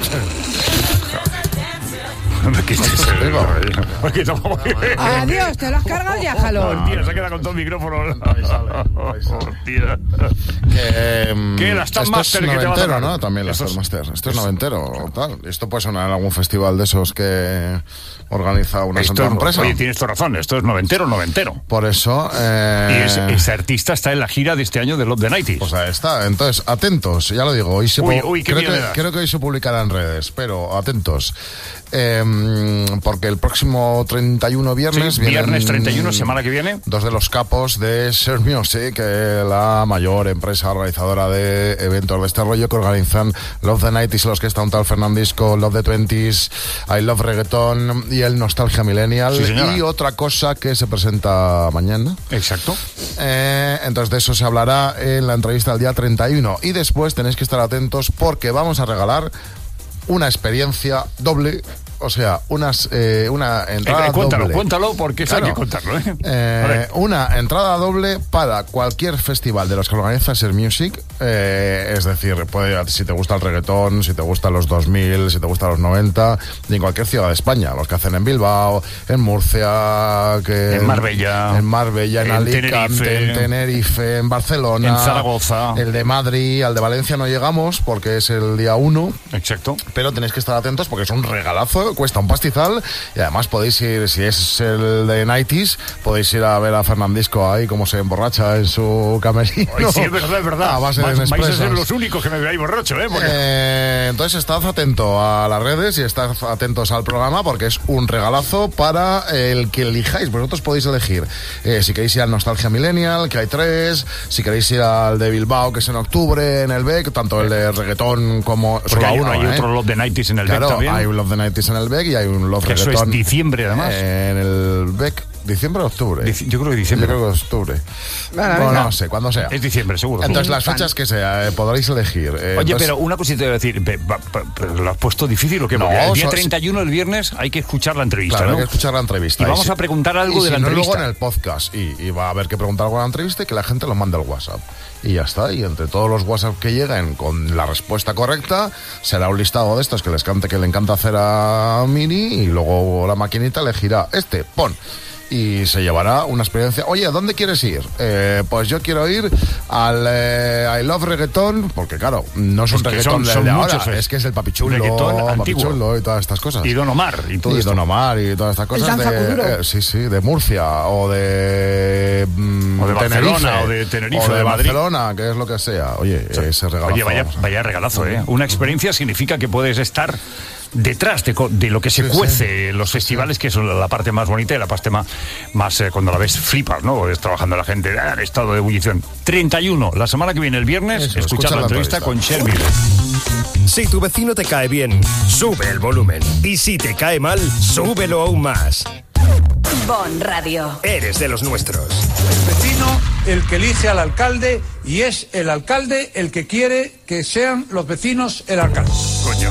Adiós, te lo has cargado ya, Jalón. Tía, se queda con todo el micrófono. Hostia. Que, ¿Qué? La Star Master que te va a tocar, ¿no? También la Star Master. Esto es noventero, tal. Esto puede sonar en algún festival de esos que organiza una esto, santa empresa. Oye, tienes toda razón. Esto es noventero, noventero. Por eso... Eh... Y ese, ese artista está en la gira de este año de Love the nineties. Pues ahí está. Entonces, atentos. Ya lo digo. Hoy se uy, uy, qué creo, que, creo que hoy se publicará en redes, pero atentos. Eh, porque el próximo treinta y uno viernes... Sí, viernes treinta y uno, semana que viene. Dos de los capos de Share Music, eh, la mayor empresa organizadora de eventos de este rollo, que organizan Love the nineties, los que está un tal Fernandisco, Love the twenties, I Love Reggaeton y el Nostalgia Millennial. Sí, y otra cosa que se presenta mañana. Exacto. Eh, entonces de eso se hablará en la entrevista del día treinta y uno. Y después tenéis que estar atentos porque vamos a regalar una experiencia doble. O sea, unas, eh, una entrada eh, cuéntalo, doble. Cuéntalo, porque eso claro. hay que contarlo, ¿eh? Eh, una entrada doble para cualquier festival de los que organiza Share Music. Eh, es decir, puede, si te gusta el reggaetón, si te gustan los dos mil, si te gustan los noventa, y en cualquier ciudad de España. Los que hacen en Bilbao, en Murcia, que en Marbella, en Marbella, en, en Alicante, Tenerife, en Tenerife, en Barcelona, en Zaragoza. El de Madrid, al de Valencia no llegamos porque es el día uno. Exacto. Pero tenéis que estar atentos porque es un regalazo. Cuesta un pastizal y además podéis ir, si es el de nineties, podéis ir a ver a Fernandisco ahí como se emborracha en su camerino. Ay, sí, es verdad, es verdad. A base de vais, vais a ser Nespresas. los únicos que me veáis borracho, ¿eh? Porque... eh entonces estad atento a las redes y estad atentos al programa porque es un regalazo para el que elijáis. Vosotros podéis elegir eh, si queréis ir al Nostalgia Millennial, que hay tres, si queréis ir al de Bilbao, que es en octubre, en el B E C, tanto el de reggaetón como... Porque hay, uno, hay ¿eh? otro Love the nineties en el claro, B E C también. hay un Love the nineties en el B E C y hay un Love que Reggaeton. Eso es diciembre, además. En el B E C. ¿Diciembre o octubre? Dici- yo creo que diciembre. Yo creo que octubre. Vale, no, venga. no sé, cuando sea. Es diciembre, seguro. Entonces, Sí. las fechas que sea, eh, podréis elegir. Eh, Oye, entonces- pero una cosita te voy a decir. pe- pa- pa- ¿Pero lo has puesto difícil o qué? No, Porque el día so- treinta y uno, el viernes, hay que escuchar la entrevista, Claro, ¿no? hay que escuchar la entrevista. Y vamos si- a preguntar algo y de si la no, entrevista. luego en el podcast. Y, y va a haber que preguntar algo de la entrevista y que la gente lo mande al WhatsApp. Y ya está. Y entre todos los WhatsApp que lleguen con la respuesta correcta, será un listado de estos que les cante, que le encanta hacer a Mini. Y luego la maquinita elegirá este, pon. Y se llevará una experiencia. Oye, ¿a dónde quieres ir? Eh, pues yo quiero ir al eh, I Love Reggaeton, porque claro, no es un Es que reggaetón son- del son de ahora, muchos, es que es el papichulo, reggaetón antiguo. papichulo y todas estas cosas. Y Don Omar y todo y esto. Don Omar y todas estas cosas danza de, kuduro. eh, sí, sí, de Murcia o de, mm, O de Tenerife, Barcelona, o de Tenerife, o de, de Madrid. Barcelona, que es lo que sea. Oye, ese regalazo. Oye, vaya, vamos a- vaya regalazo, ¿eh? Una experiencia significa que puedes estar detrás de, co- de lo que se Sí, cuece en los festivales, que es la parte más bonita y la parte más, más eh, cuando la ves flipas, ¿no? Ves trabajando la gente, ah, en estado de ebullición. treinta y uno, la semana que viene, el viernes, Eso, escuchar escucha la la entrevista entrevista. con Sherville. Si tu vecino te cae bien, sube el volumen. Y si te cae mal, súbelo aún más. Bon Radio. Eres de los nuestros. El vecino el que elige al alcalde y es el alcalde el que quiere que sean los vecinos el alcalde. Coño.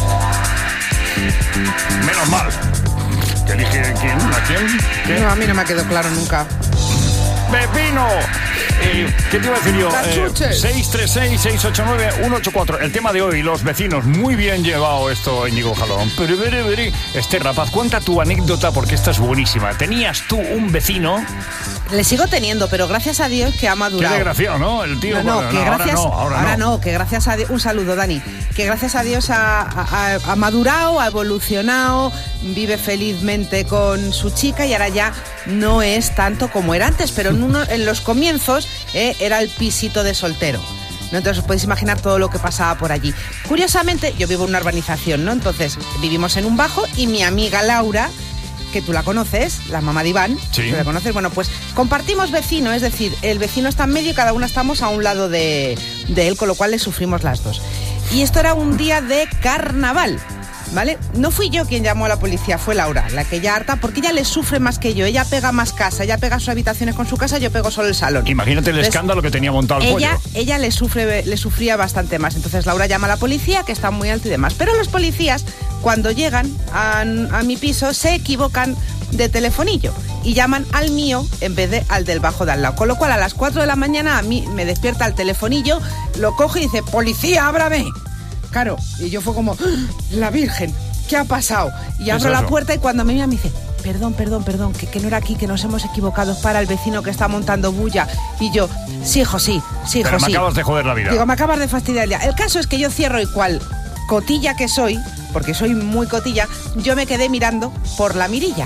Menos mal. ¿Que elige quién? ¿A quién? ¿Qué? No, a mí no me ha quedado claro nunca. ¡Pepino! Eh, ¿Qué te iba a decir yo? Las Eh, chuches. seis tres seis, seis ocho nueve, uno ocho cuatro. El tema de hoy, los vecinos. Muy bien llevado esto, Íñigo Jalón. Pero, pero, pero, Esther Rapaz, cuenta tu anécdota porque esta es buenísima. Tenías tú un vecino. Le sigo teniendo, pero gracias a Dios que ha Qué madurado. desgraciado, ¿no? El tío. No, no, bueno, que no, gracias, ahora no, ahora, ahora no. no, que gracias a Dios, un saludo Dani, que gracias a Dios ha, ha- ha madurado, ha evolucionado, vive felizmente con su chica y ahora ya no es tanto como era antes, pero en, uno, en los comienzos eh, era el pisito de soltero. ¿No? Entonces os podéis imaginar todo lo que pasaba por allí. Curiosamente, yo vivo en una urbanización, ¿no? Entonces vivimos en un bajo y mi amiga Laura, que tú la conoces, la mamá de Iván, Sí. ¿tú la conoces? Bueno, pues compartimos vecino, es decir, el vecino está en medio y cada una estamos a un lado de, de él, con lo cual le sufrimos las dos. Y esto era un día de carnaval. ¿vale? No fui yo quien llamó a la policía, fue Laura, la que ya harta, porque ella le sufre más que yo. Ella pega más casa, ella pega sus habitaciones con su casa, yo pego solo el salón. Imagínate el Entonces, escándalo que tenía montado el ella, pollo. ella le sufre, le sufría bastante más. Entonces Laura llama a la policía, que está muy alto y demás. Pero los policías, cuando llegan a, a mi piso, se equivocan de telefonillo y llaman al mío en vez de al del bajo de al lado. Con lo cual, a las cuatro de la mañana a mí me despierta el telefonillo, lo coge y dice, policía, ábrame. Claro, y yo fue como, ¡ah! La Virgen, ¿qué ha pasado? Y abro la puerta y cuando me mira me dice, perdón, perdón, perdón, que, que no era aquí, que nos hemos equivocado, es para el vecino que está montando bulla. Y yo, sí, hijo, sí, sí, hijo, Pero me sí. acabas de joder la vida. Digo, me acabas de fastidiar el día. El caso es que yo cierro y cual cotilla que soy, porque soy muy cotilla, yo me quedé mirando por la mirilla.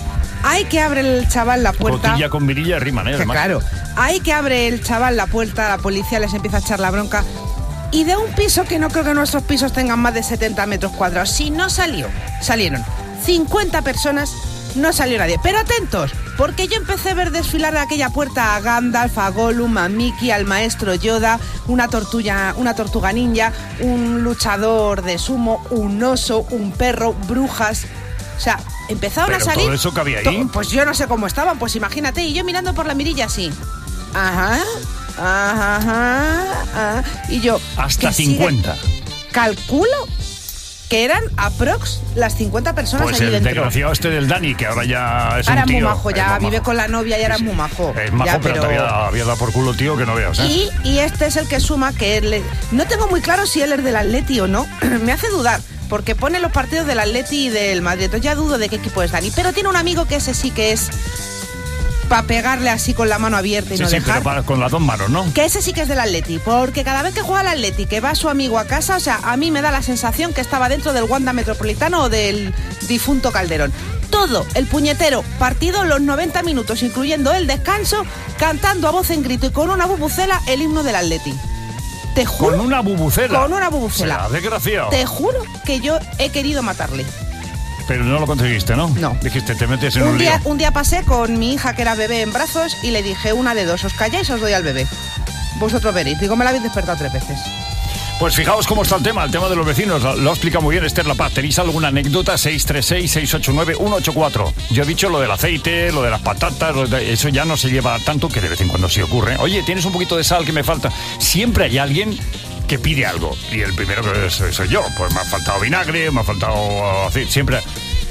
Hay que abre el chaval la puerta. Cotilla con mirilla riman, ¿eh? Además. Claro. Hay que abre el chaval la puerta, la policía les empieza a echar la bronca. Y de un piso que no creo que nuestros pisos tengan más de setenta metros cuadrados. Si no salió, salieron cincuenta personas, no salió nadie. Pero atentos, porque yo empecé a ver desfilar de aquella puerta a Gandalf, a Gollum, a Mickey, al maestro Yoda, una tortuga, una tortuga ninja, un luchador de sumo, un oso, un perro, brujas. O sea, empezaron ¿Pero a salir. todo eso cabía ahí? To- Pues yo no sé cómo estaban, pues imagínate. Y yo mirando por la mirilla así. Ajá, ajá, ajá, ajá. Y yo. Hasta que sigue- cincuenta. Calculo que eran aprox las cincuenta personas Pues allí el dentro. desgraciado este del Dani, que ahora ya es Ahora un es tío. muy majo, ya es muy vive majo. con la novia y ahora es muy majo. Es majo, Ya, pero, te había, había dado por culo, tío, que no veas, ¿eh? Y, y este es el que suma que él... No tengo muy claro si él es del Atleti o no. Me hace dudar, porque pone los partidos del Atleti y del Madrid. Entonces ya dudo de qué equipo es Dani. Pero tiene un amigo que ese sí que es para pegarle así con la mano abierta y Sí, no sí, dejar. pero para- con las dos manos, ¿no? Que ese sí que es del Atleti, porque cada vez que juega al Atleti, que va su amigo a casa, o sea, a mí me da la sensación que estaba dentro del Wanda Metropolitano o del difunto Calderón. Todo el puñetero partido, los noventa minutos, incluyendo el descanso, cantando a voz en grito y con una bubucela el himno del Atleti. Te juro. Con una bubucela. Con una bubucela. Será desgraciado. Te juro que yo he querido matarle. Pero no lo conseguiste, ¿no? No. Dijiste, te metes en un, Un día, lío. un día pasé con mi hija que era bebé en brazos y le dije una de dos, os calláis o os doy al bebé. Vosotros veréis. Digo, me la habéis despertado tres veces. Pues fijaos cómo está el tema, el tema de los vecinos. Lo, lo explica muy bien Esther La Paz. ¿Tenéis alguna anécdota? seis tres seis, seis ocho nueve, uno ocho cuatro. Yo he dicho lo del aceite, lo de las patatas, lo de- eso ya no se lleva tanto, que de vez en cuando sí ocurre. Oye, ¿tienes un poquito de sal que me falta? Siempre hay alguien que pide algo. Y el primero que soy, soy yo. Pues me ha faltado vinagre, me ha faltado aceite. Siempre...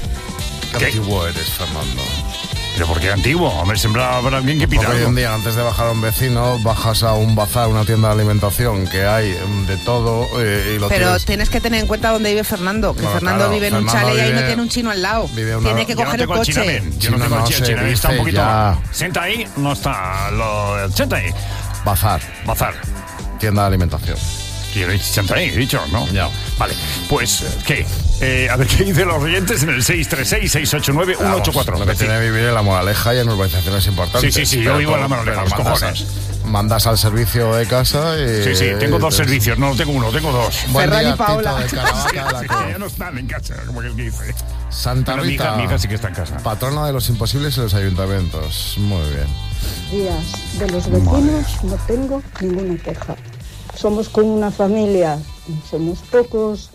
Qué antiguo eres, Fernando. ¿Pero por qué antiguo? Hombre, siempre habrá alguien que pida Porque hoy algo. en día, antes de bajar a un vecino, bajas a un bazar, una tienda de alimentación, que hay mm, de todo eh, y lo Pero tienes. tienes que tener en cuenta dónde vive Fernando, que Bueno, Fernando claro, vive en un Fernando chalet y ahí no vive- tiene un chino al lado. vive una- Tiene que Yo no coger el tengo el coche. chinamen. Yo no Chino tengo el no chi- el se chinamen, está un dice poquito ya. mal. Senta ahí, no está. Lo, senta ahí. Bazar, Bazar. tienda de alimentación. Quiero senta ahí, he dicho, ¿no? Ya. Vale, pues, ¿qué? Eh, a ver qué dicen los oyentes en el seis tres seis, seis ocho nueve, uno ocho cuatro. Vamos, lo que tiene que vivir en la moraleja y en urbanizaciones importantes. Sí, sí, sí, yo Pero vivo en la todo- moraleja, pero los mandas cojones. a- Mandas al servicio de casa y... Sí, sí, tengo dos y- servicios, no tengo uno, tengo dos. Buen Ferran y día, Tito Paola. de Caravaca de la Sí, Cruz. ya no están en casa, como que dice. Santa Pero mi hija, Rita, mi hija sí que está en casa. patrona de los imposibles en los ayuntamientos. Muy bien. días. De los vecinos no tengo ninguna queja. Somos como una familia, somos pocos,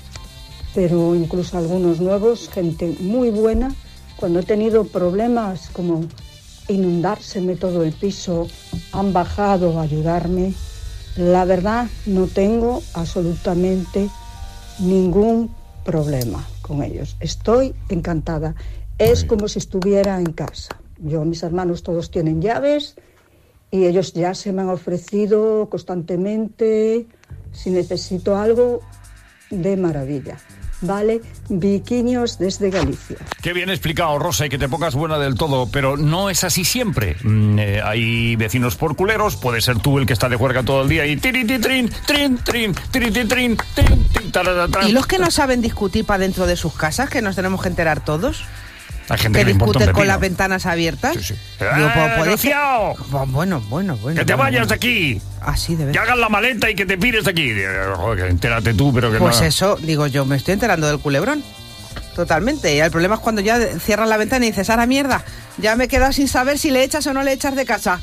pero incluso algunos nuevos, gente muy buena. Cuando he tenido problemas como inundárseme todo el piso, han bajado a ayudarme. La verdad, no tengo absolutamente ningún problema con ellos. Estoy encantada. Es como si estuviera en casa. Yo, mis hermanos todos tienen llaves y ellos ya se me han ofrecido constantemente si necesito algo, de maravilla. ¿Vale? Viquiños desde Galicia. Qué bien explicado, Rosa, y que te pongas buena del todo, pero no es así siempre. Mm, eh, hay vecinos por culeros, puede ser tú el que está de juerga todo el día y tirititrin, trin, trin, tirititrin, trin, trin, tararatra. ¿Y los que no saben discutir para dentro de sus casas, que nos tenemos que enterar todos? Hay gente Que que le importa un discuten con pepino. las ventanas abiertas. Sí, sí. Digo, ¡Eh, pues, podéis- desgraciado! Bueno, bueno, bueno. ¡Que te bueno, vayas bueno. de aquí! Así de ¡Que ver. hagas la maleta y que te pires de aquí! Eh, Joder, que entérate tú, pero que Pues no... eso, digo yo, me estoy enterando del culebrón. Totalmente. Y el problema es cuando ya cierras la ventana y dices, ahora mierda, ya me he quedado sin saber si le echas o no le echas de casa.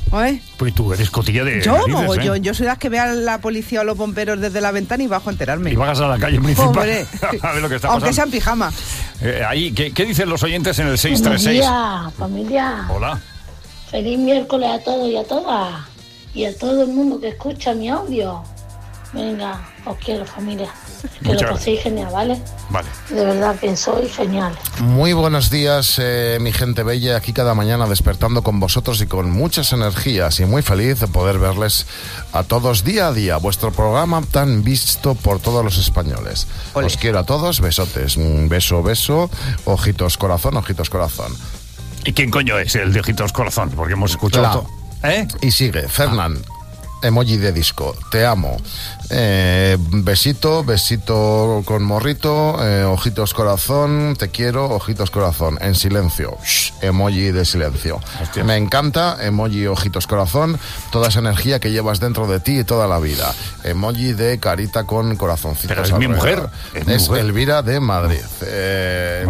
¿Eh? Pues tú eres cotilla de Yo, narices, mogollón. ¿eh? Yo soy las que vea a la policía o los bomberos desde la ventana y bajo a enterarme. Y bajas a la calle principal. Hombre. A ver lo que está Aunque pasando. sea en pijama. Eh, ahí, ¿qué, ¿qué dicen los oyentes en el seis tres Buenos seis? días, familia. Hola. Feliz miércoles a todos y a todas. Y a todo el mundo que escucha mi audio. Venga, os quiero, familia. Que Muchas lo paséis genial, ¿vale? Vale. De verdad que sois genial. Muy buenos días, eh, mi gente bella, aquí cada mañana despertando con vosotros y con muchas energías y muy feliz de poder verles a todos día a día, vuestro programa tan visto por todos los españoles. Os quiero a todos, besotes, un beso, beso, ojitos corazón, ojitos corazón. ¿Y quién coño es el de Ojitos Corazón? Porque hemos escuchado La- todo. ¿Eh? Y sigue, Fernán. Emoji de disco, te amo. Eh, besito, besito con morrito, eh, ojitos corazón, te quiero, ojitos corazón, en silencio. Shh, emoji de silencio. Me encanta, emoji ojitos corazón, toda esa energía que llevas dentro de ti toda la vida. Emoji de carita con corazoncitos. Pero es mi alrededor. mujer, es mi Es mujer. Elvira de Madrid. Eh,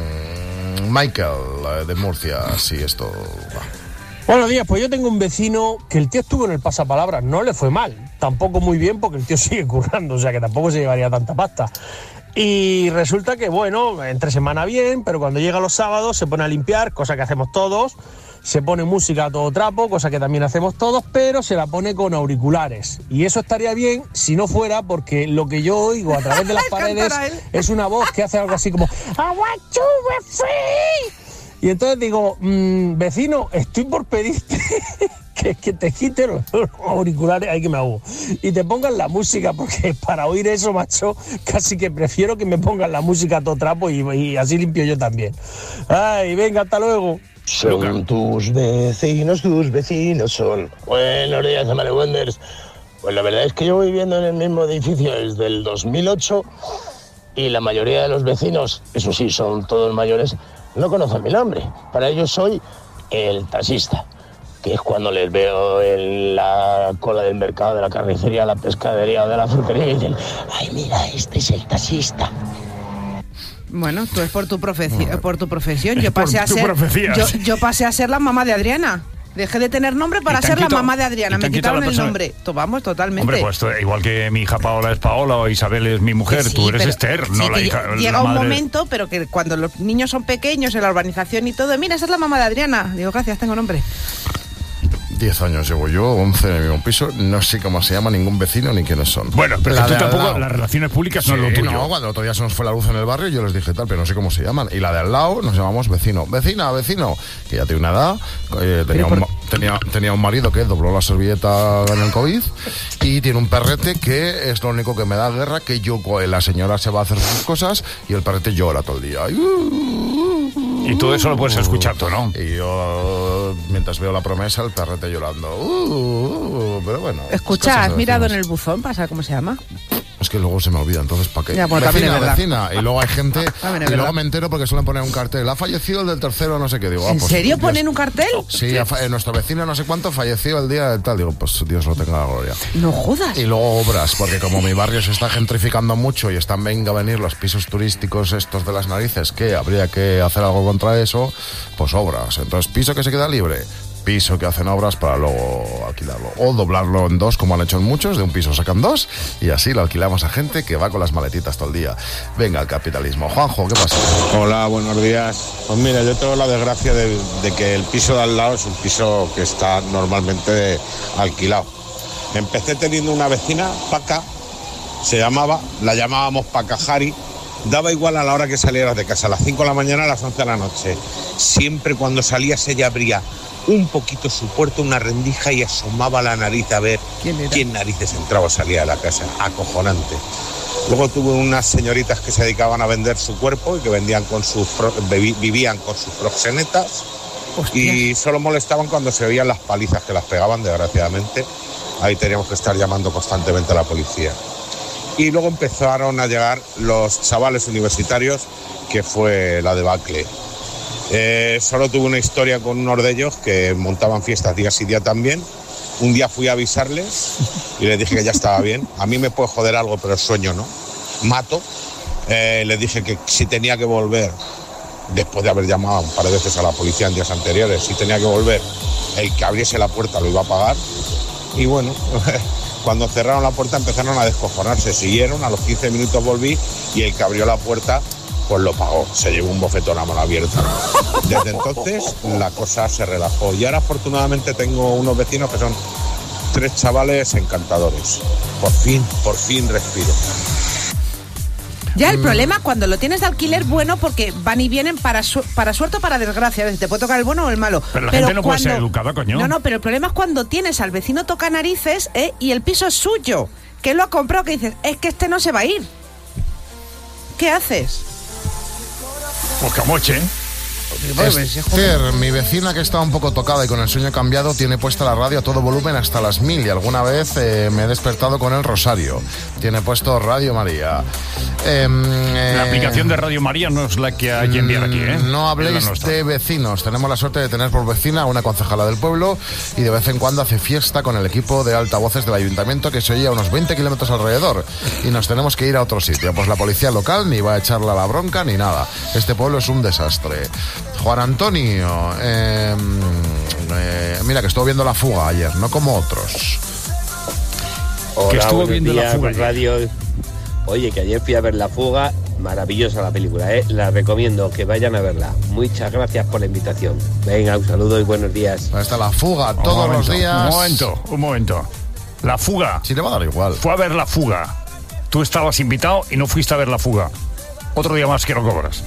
mm, Michael eh, de Murcia, sí, esto va. Buenos días, pues yo tengo un vecino que el tío estuvo en el pasapalabra, no le fue mal, tampoco muy bien porque el tío sigue currando, o sea que tampoco se llevaría tanta pasta. Y resulta que, bueno, entre semana bien, pero cuando llega los sábados se pone a limpiar, cosa que hacemos todos, se pone música a todo trapo, cosa que también hacemos todos, pero se la pone con auriculares. Y eso estaría bien si no fuera porque lo que yo oigo a través de las paredes Cantará él. es una voz que hace algo así como I want to be free. Y entonces digo, mmm, vecino, estoy por pedirte que, que te quite los auriculares, ay que me hago, y te pongan la música, porque para oír eso, macho, casi que prefiero que me pongan la música a todo trapo y, y así limpio yo también. Ay, venga, hasta luego. Son tus vecinos, tus vecinos son. Buenos días, Amare Wonders. Pues la verdad es que yo voy viviendo en el mismo edificio desde el dos mil ocho y la mayoría de los vecinos, eso sí, son todos mayores, no conocen mi nombre. Para ellos soy el taxista, que es cuando les veo en la cola del mercado, de la carnicería, la pescadería o de la frutería y dicen, ay, mira, este es el taxista. Bueno, tú es por tu profesión, por tu profesión. Yo Por pasé a tu ser, profecía. yo, yo pasé a ser la mamá de Adriana. Dejé de tener nombre para ¿Y te han ser la quitado- mamá de Adriana. y te Me han quitado quitaron la el persona- nombre. To- Vamos, totalmente. Hombre, pues tú, igual que mi hija Paola es Paola o Isabel es mi mujer, Sí, tú eres pero- Esther, sí, no que la hija. lle- la Llega un madre. momento, pero que cuando los niños son pequeños en la urbanización y todo, mira, esa es la mamá de Adriana. Digo, gracias, tengo nombre. diez años llevo yo, once en el mismo piso, no sé cómo se llama ningún vecino ni quiénes son. Bueno, pero La que tú de al tampoco, lado. las relaciones públicas no es lo Sí, tuyo. no, cuando el otro día se nos fue la luz en el barrio, yo les dije tal, pero no sé cómo se llaman. Y la de al lado nos llamamos vecino. Vecina, vecino, que ya tiene una edad, eh, tenía, un, ma- tenía, tenía un marido que dobló la servilleta en el COVID y tiene un perrete que es lo único que me da guerra, que yo, la señora se va a hacer sus cosas y el perrete llora todo el día. Y todo eso lo puedes escuchar tú, ¿no? Y yo, mientras veo la promesa, el perrete llorando. Uh, uh, pero bueno. Escucha, cosas ¿has de mirado en vecinos. el buzón para saber cómo se llama? Es que luego se me olvida, entonces ¿para qué? Ya, bueno, también vecina, es verdad. vecina. Y luego hay gente. También es Y luego verdad. me entero porque suelen poner un cartel. Ha fallecido el del tercero, no sé qué. Digo, ah, ¿En pues, serio Dios- ponen un cartel? Sí, ha fa- eh, nuestro vecino no sé cuánto falleció el día de tal. Digo, pues Dios lo tenga la gloria. No jodas. Y luego obras, porque como mi barrio se está gentrificando mucho y están venga a venir los pisos turísticos estos de las narices, que habría que hacer algo contra eso, pues obras. Entonces, piso que se queda libre, piso que hacen obras para luego alquilarlo. O doblarlo en dos, como han hecho en muchos, de un piso sacan dos, y así lo alquilamos a gente que va con las maletitas todo el día. Venga, el capitalismo. Juanjo, ¿qué pasa? Hola, buenos días. Pues mira, yo tengo la desgracia de, de que el piso de al lado es un piso que está normalmente alquilado. Empecé teniendo una vecina, Paca, se llamaba, la llamábamos Pacajari. Daba igual a la hora que salieras de casa, a las cinco de la mañana, a las once de la noche. Siempre cuando salías ella abría un poquito su puerta, una rendija, y asomaba la nariz a ver quién, narices entraba o salía de la casa. Acojonante. Luego tuve unas señoritas que se dedicaban a vender su cuerpo y que vendían con sus pro- bebi- vivían con sus proxenetas. Y solo molestaban cuando se veían las palizas que las pegaban, desgraciadamente. Ahí teníamos que estar llamando constantemente a la policía. Y luego empezaron a llegar los chavales universitarios, que fue la debacle. Eh, solo tuve una historia con unos de ellos que montaban fiestas día sí día también. Un día fui a avisarles y les dije que ya estaba bien. A mí me puede joder algo, pero el sueño no. Mato. Eh, les dije que si tenía que volver, después de haber llamado un par de veces a la policía en días anteriores, si tenía que volver, el que abriese la puerta lo iba a pagar. Y bueno, cuando cerraron la puerta empezaron a descojonarse, siguieron, a los quince minutos volví y el que abrió la puerta pues lo pagó, se llevó un bofetón a mano abierta. Desde entonces la cosa se relajó y ahora afortunadamente tengo unos vecinos que son tres chavales encantadores. Por fin, por fin respiro. Ya el problema cuando lo tienes de alquiler, bueno, porque van y vienen para, su para suerte o para desgracia. A veces te puede tocar el bueno o el malo. Pero la pero gente no cuando... puede ser educada, coño. No, no, pero el problema es cuando tienes al vecino toca narices, ¿eh? Y el piso es suyo, que lo ha comprado, que dices, es que este no se va a ir. ¿Qué haces? Pues camoche. Esther, mi vecina que está un poco tocada y con el sueño cambiado, tiene puesta la radio a todo volumen hasta las mil y alguna vez eh, me he despertado con el rosario. Tiene puesto Radio María. Eh, eh, la aplicación de Radio María no es la que hay que enviar aquí, ¿eh? No habléis de vecinos. Tenemos la suerte de tener por vecina a una concejala del pueblo y de vez en cuando hace fiesta con el equipo de altavoces del ayuntamiento que se oye a unos veinte kilómetros alrededor y nos tenemos que ir a otro sitio. Pues la policía local ni va a echarla la bronca ni nada. Este pueblo es un desastre. Juan Antonio, eh, eh, mira que estuvo viendo La Fuga ayer, no como otros. Hola, que estuvo viendo días, La Fuga radio. Oye, que ayer fui a ver La Fuga, maravillosa la película, ¿eh? La recomiendo, que vayan a verla. Muchas gracias por la invitación. Venga, un saludo y buenos días. Ahí está La Fuga, todos momento, los días. Un momento, un momento. La Fuga. Sí, le va a dar igual. Fue a ver La Fuga. Tú estabas invitado y no fuiste a ver La Fuga. Otro día más que no cobras.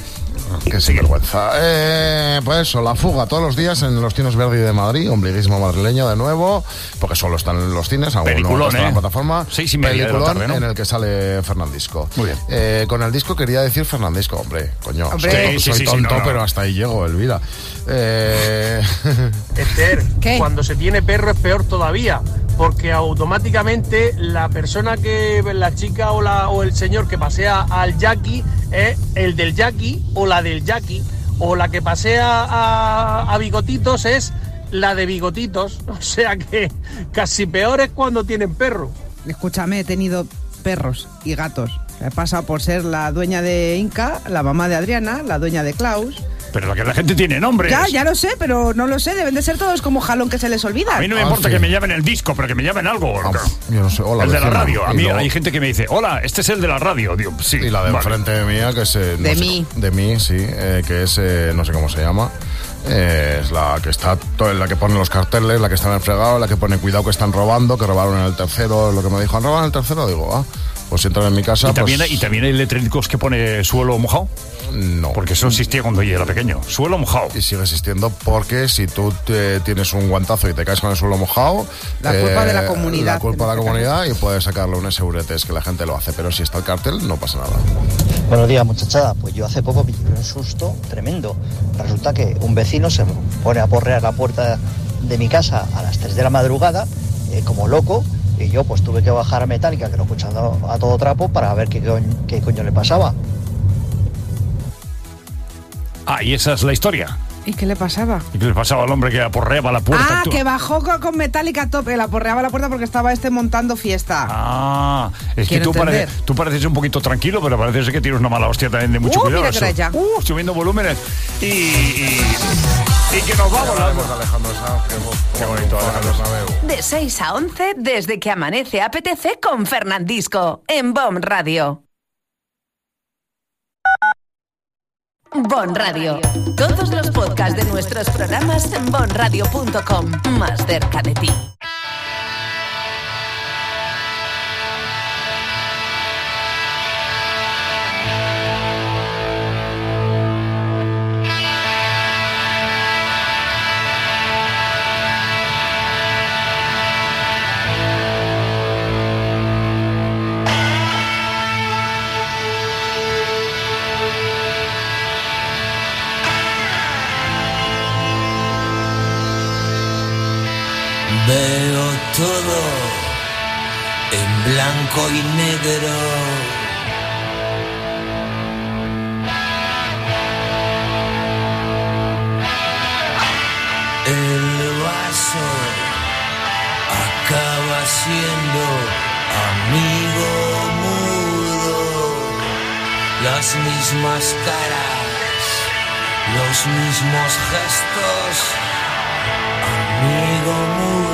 Qué sinvergüenza. Eh, pues eso, La Fuga todos los días en los cines Verdi de Madrid, ombliguismo madrileño de nuevo, porque solo están en los cines, aún Peliculón, no está en ¿eh? la plataforma. Seis y media Peliculón de la tarde, ¿no? en el que sale Fernandisco. Muy bien. Eh, con el disco quería decir Fernandisco, hombre, coño. Hombre. Soy, Sí, sí, soy sí, sí, tonto, no, no. pero hasta ahí llego, Elvira. Eh... Esther, ¿Qué? cuando se tiene perro es peor todavía, porque automáticamente la persona que, la chica o, la, o el señor que pasea al Jackie es el del Jackie o la del Jackie, o la que pasea a, a Bigotitos es la de Bigotitos, o sea que casi peor es cuando tienen perro. Escúchame, he tenido perros y gatos. He pasado por ser la dueña de Inca, la mamá de Adriana, la dueña de Klaus. Pero la que la gente tiene nombres. Ya, ya lo sé, pero no lo sé. Deben de ser todos como jalón que se les olvida. A mí no me Ah, importa sí. que me llamen el disco, pero que me llamen algo. Ah, yo no sé, hola, el de la vecina. radio. A Y mí luego- hay gente que me dice, hola, este es el de la radio. Digo, sí. Y la de vale. enfrente mía, que es... eh, no De sé mí. cómo- De mí, sí, eh, que es, eh, no sé cómo se llama. Eh, es la que está, to- la que pone los carteles, la que está en el fregado, la que pone cuidado que están robando, que robaron en el tercero, lo que me dijo, ¿han robado en el tercero? Digo, ah, pues si entran en mi casa, ¿Y también, pues... ¿Y también hay eléctricos que pone suelo mojado? No. Porque eso existía cuando yo era pequeño. Suelo mojado. Y sigue existiendo porque si tú te- tienes un guantazo y te caes con el suelo mojado... La culpa de la comunidad, La culpa de la en este comunidad y puedes sacarle unos euretes que la gente lo hace. Pero si está el cartel, no pasa nada. Buenos días, muchachada. Pues yo hace poco pillé un susto tremendo. Resulta que un vecino se pone a porrear la puerta de mi casa a las tres de la madrugada, eh, como loco, y yo pues tuve que bajar a Metallica, que lo escuchando a todo trapo, para ver qué coño, qué coño le pasaba. Ah, y esa es la historia. ¿Y qué le pasaba? ¿Y qué le pasaba al hombre que aporreaba la puerta? Ah, Tú- que bajó co- con Metallica a tope, la porreaba la puerta porque estaba este montando fiesta. Ah, es que Quiero tú, entender. parece- tú pareces un poquito tranquilo, pero parece ser que tienes una mala hostia también de mucho Uh, cuidado. mira que eso. era ya. Uh, subiendo volúmenes. Y, y, y que nos vamos. la- Alejandro Sanz, qué, Qué bonito, Alejandro Sanz. De seis a once, desde que amanece A P T C con Fernandisco, en Bon Radio. Bon Radio. Todos los podcasts de nuestros programas en bon radio punto com. Más cerca de ti. Veo todo en blanco y negro. El vaso acaba siendo amigo mudo. Las mismas caras los mismos gestos, amigo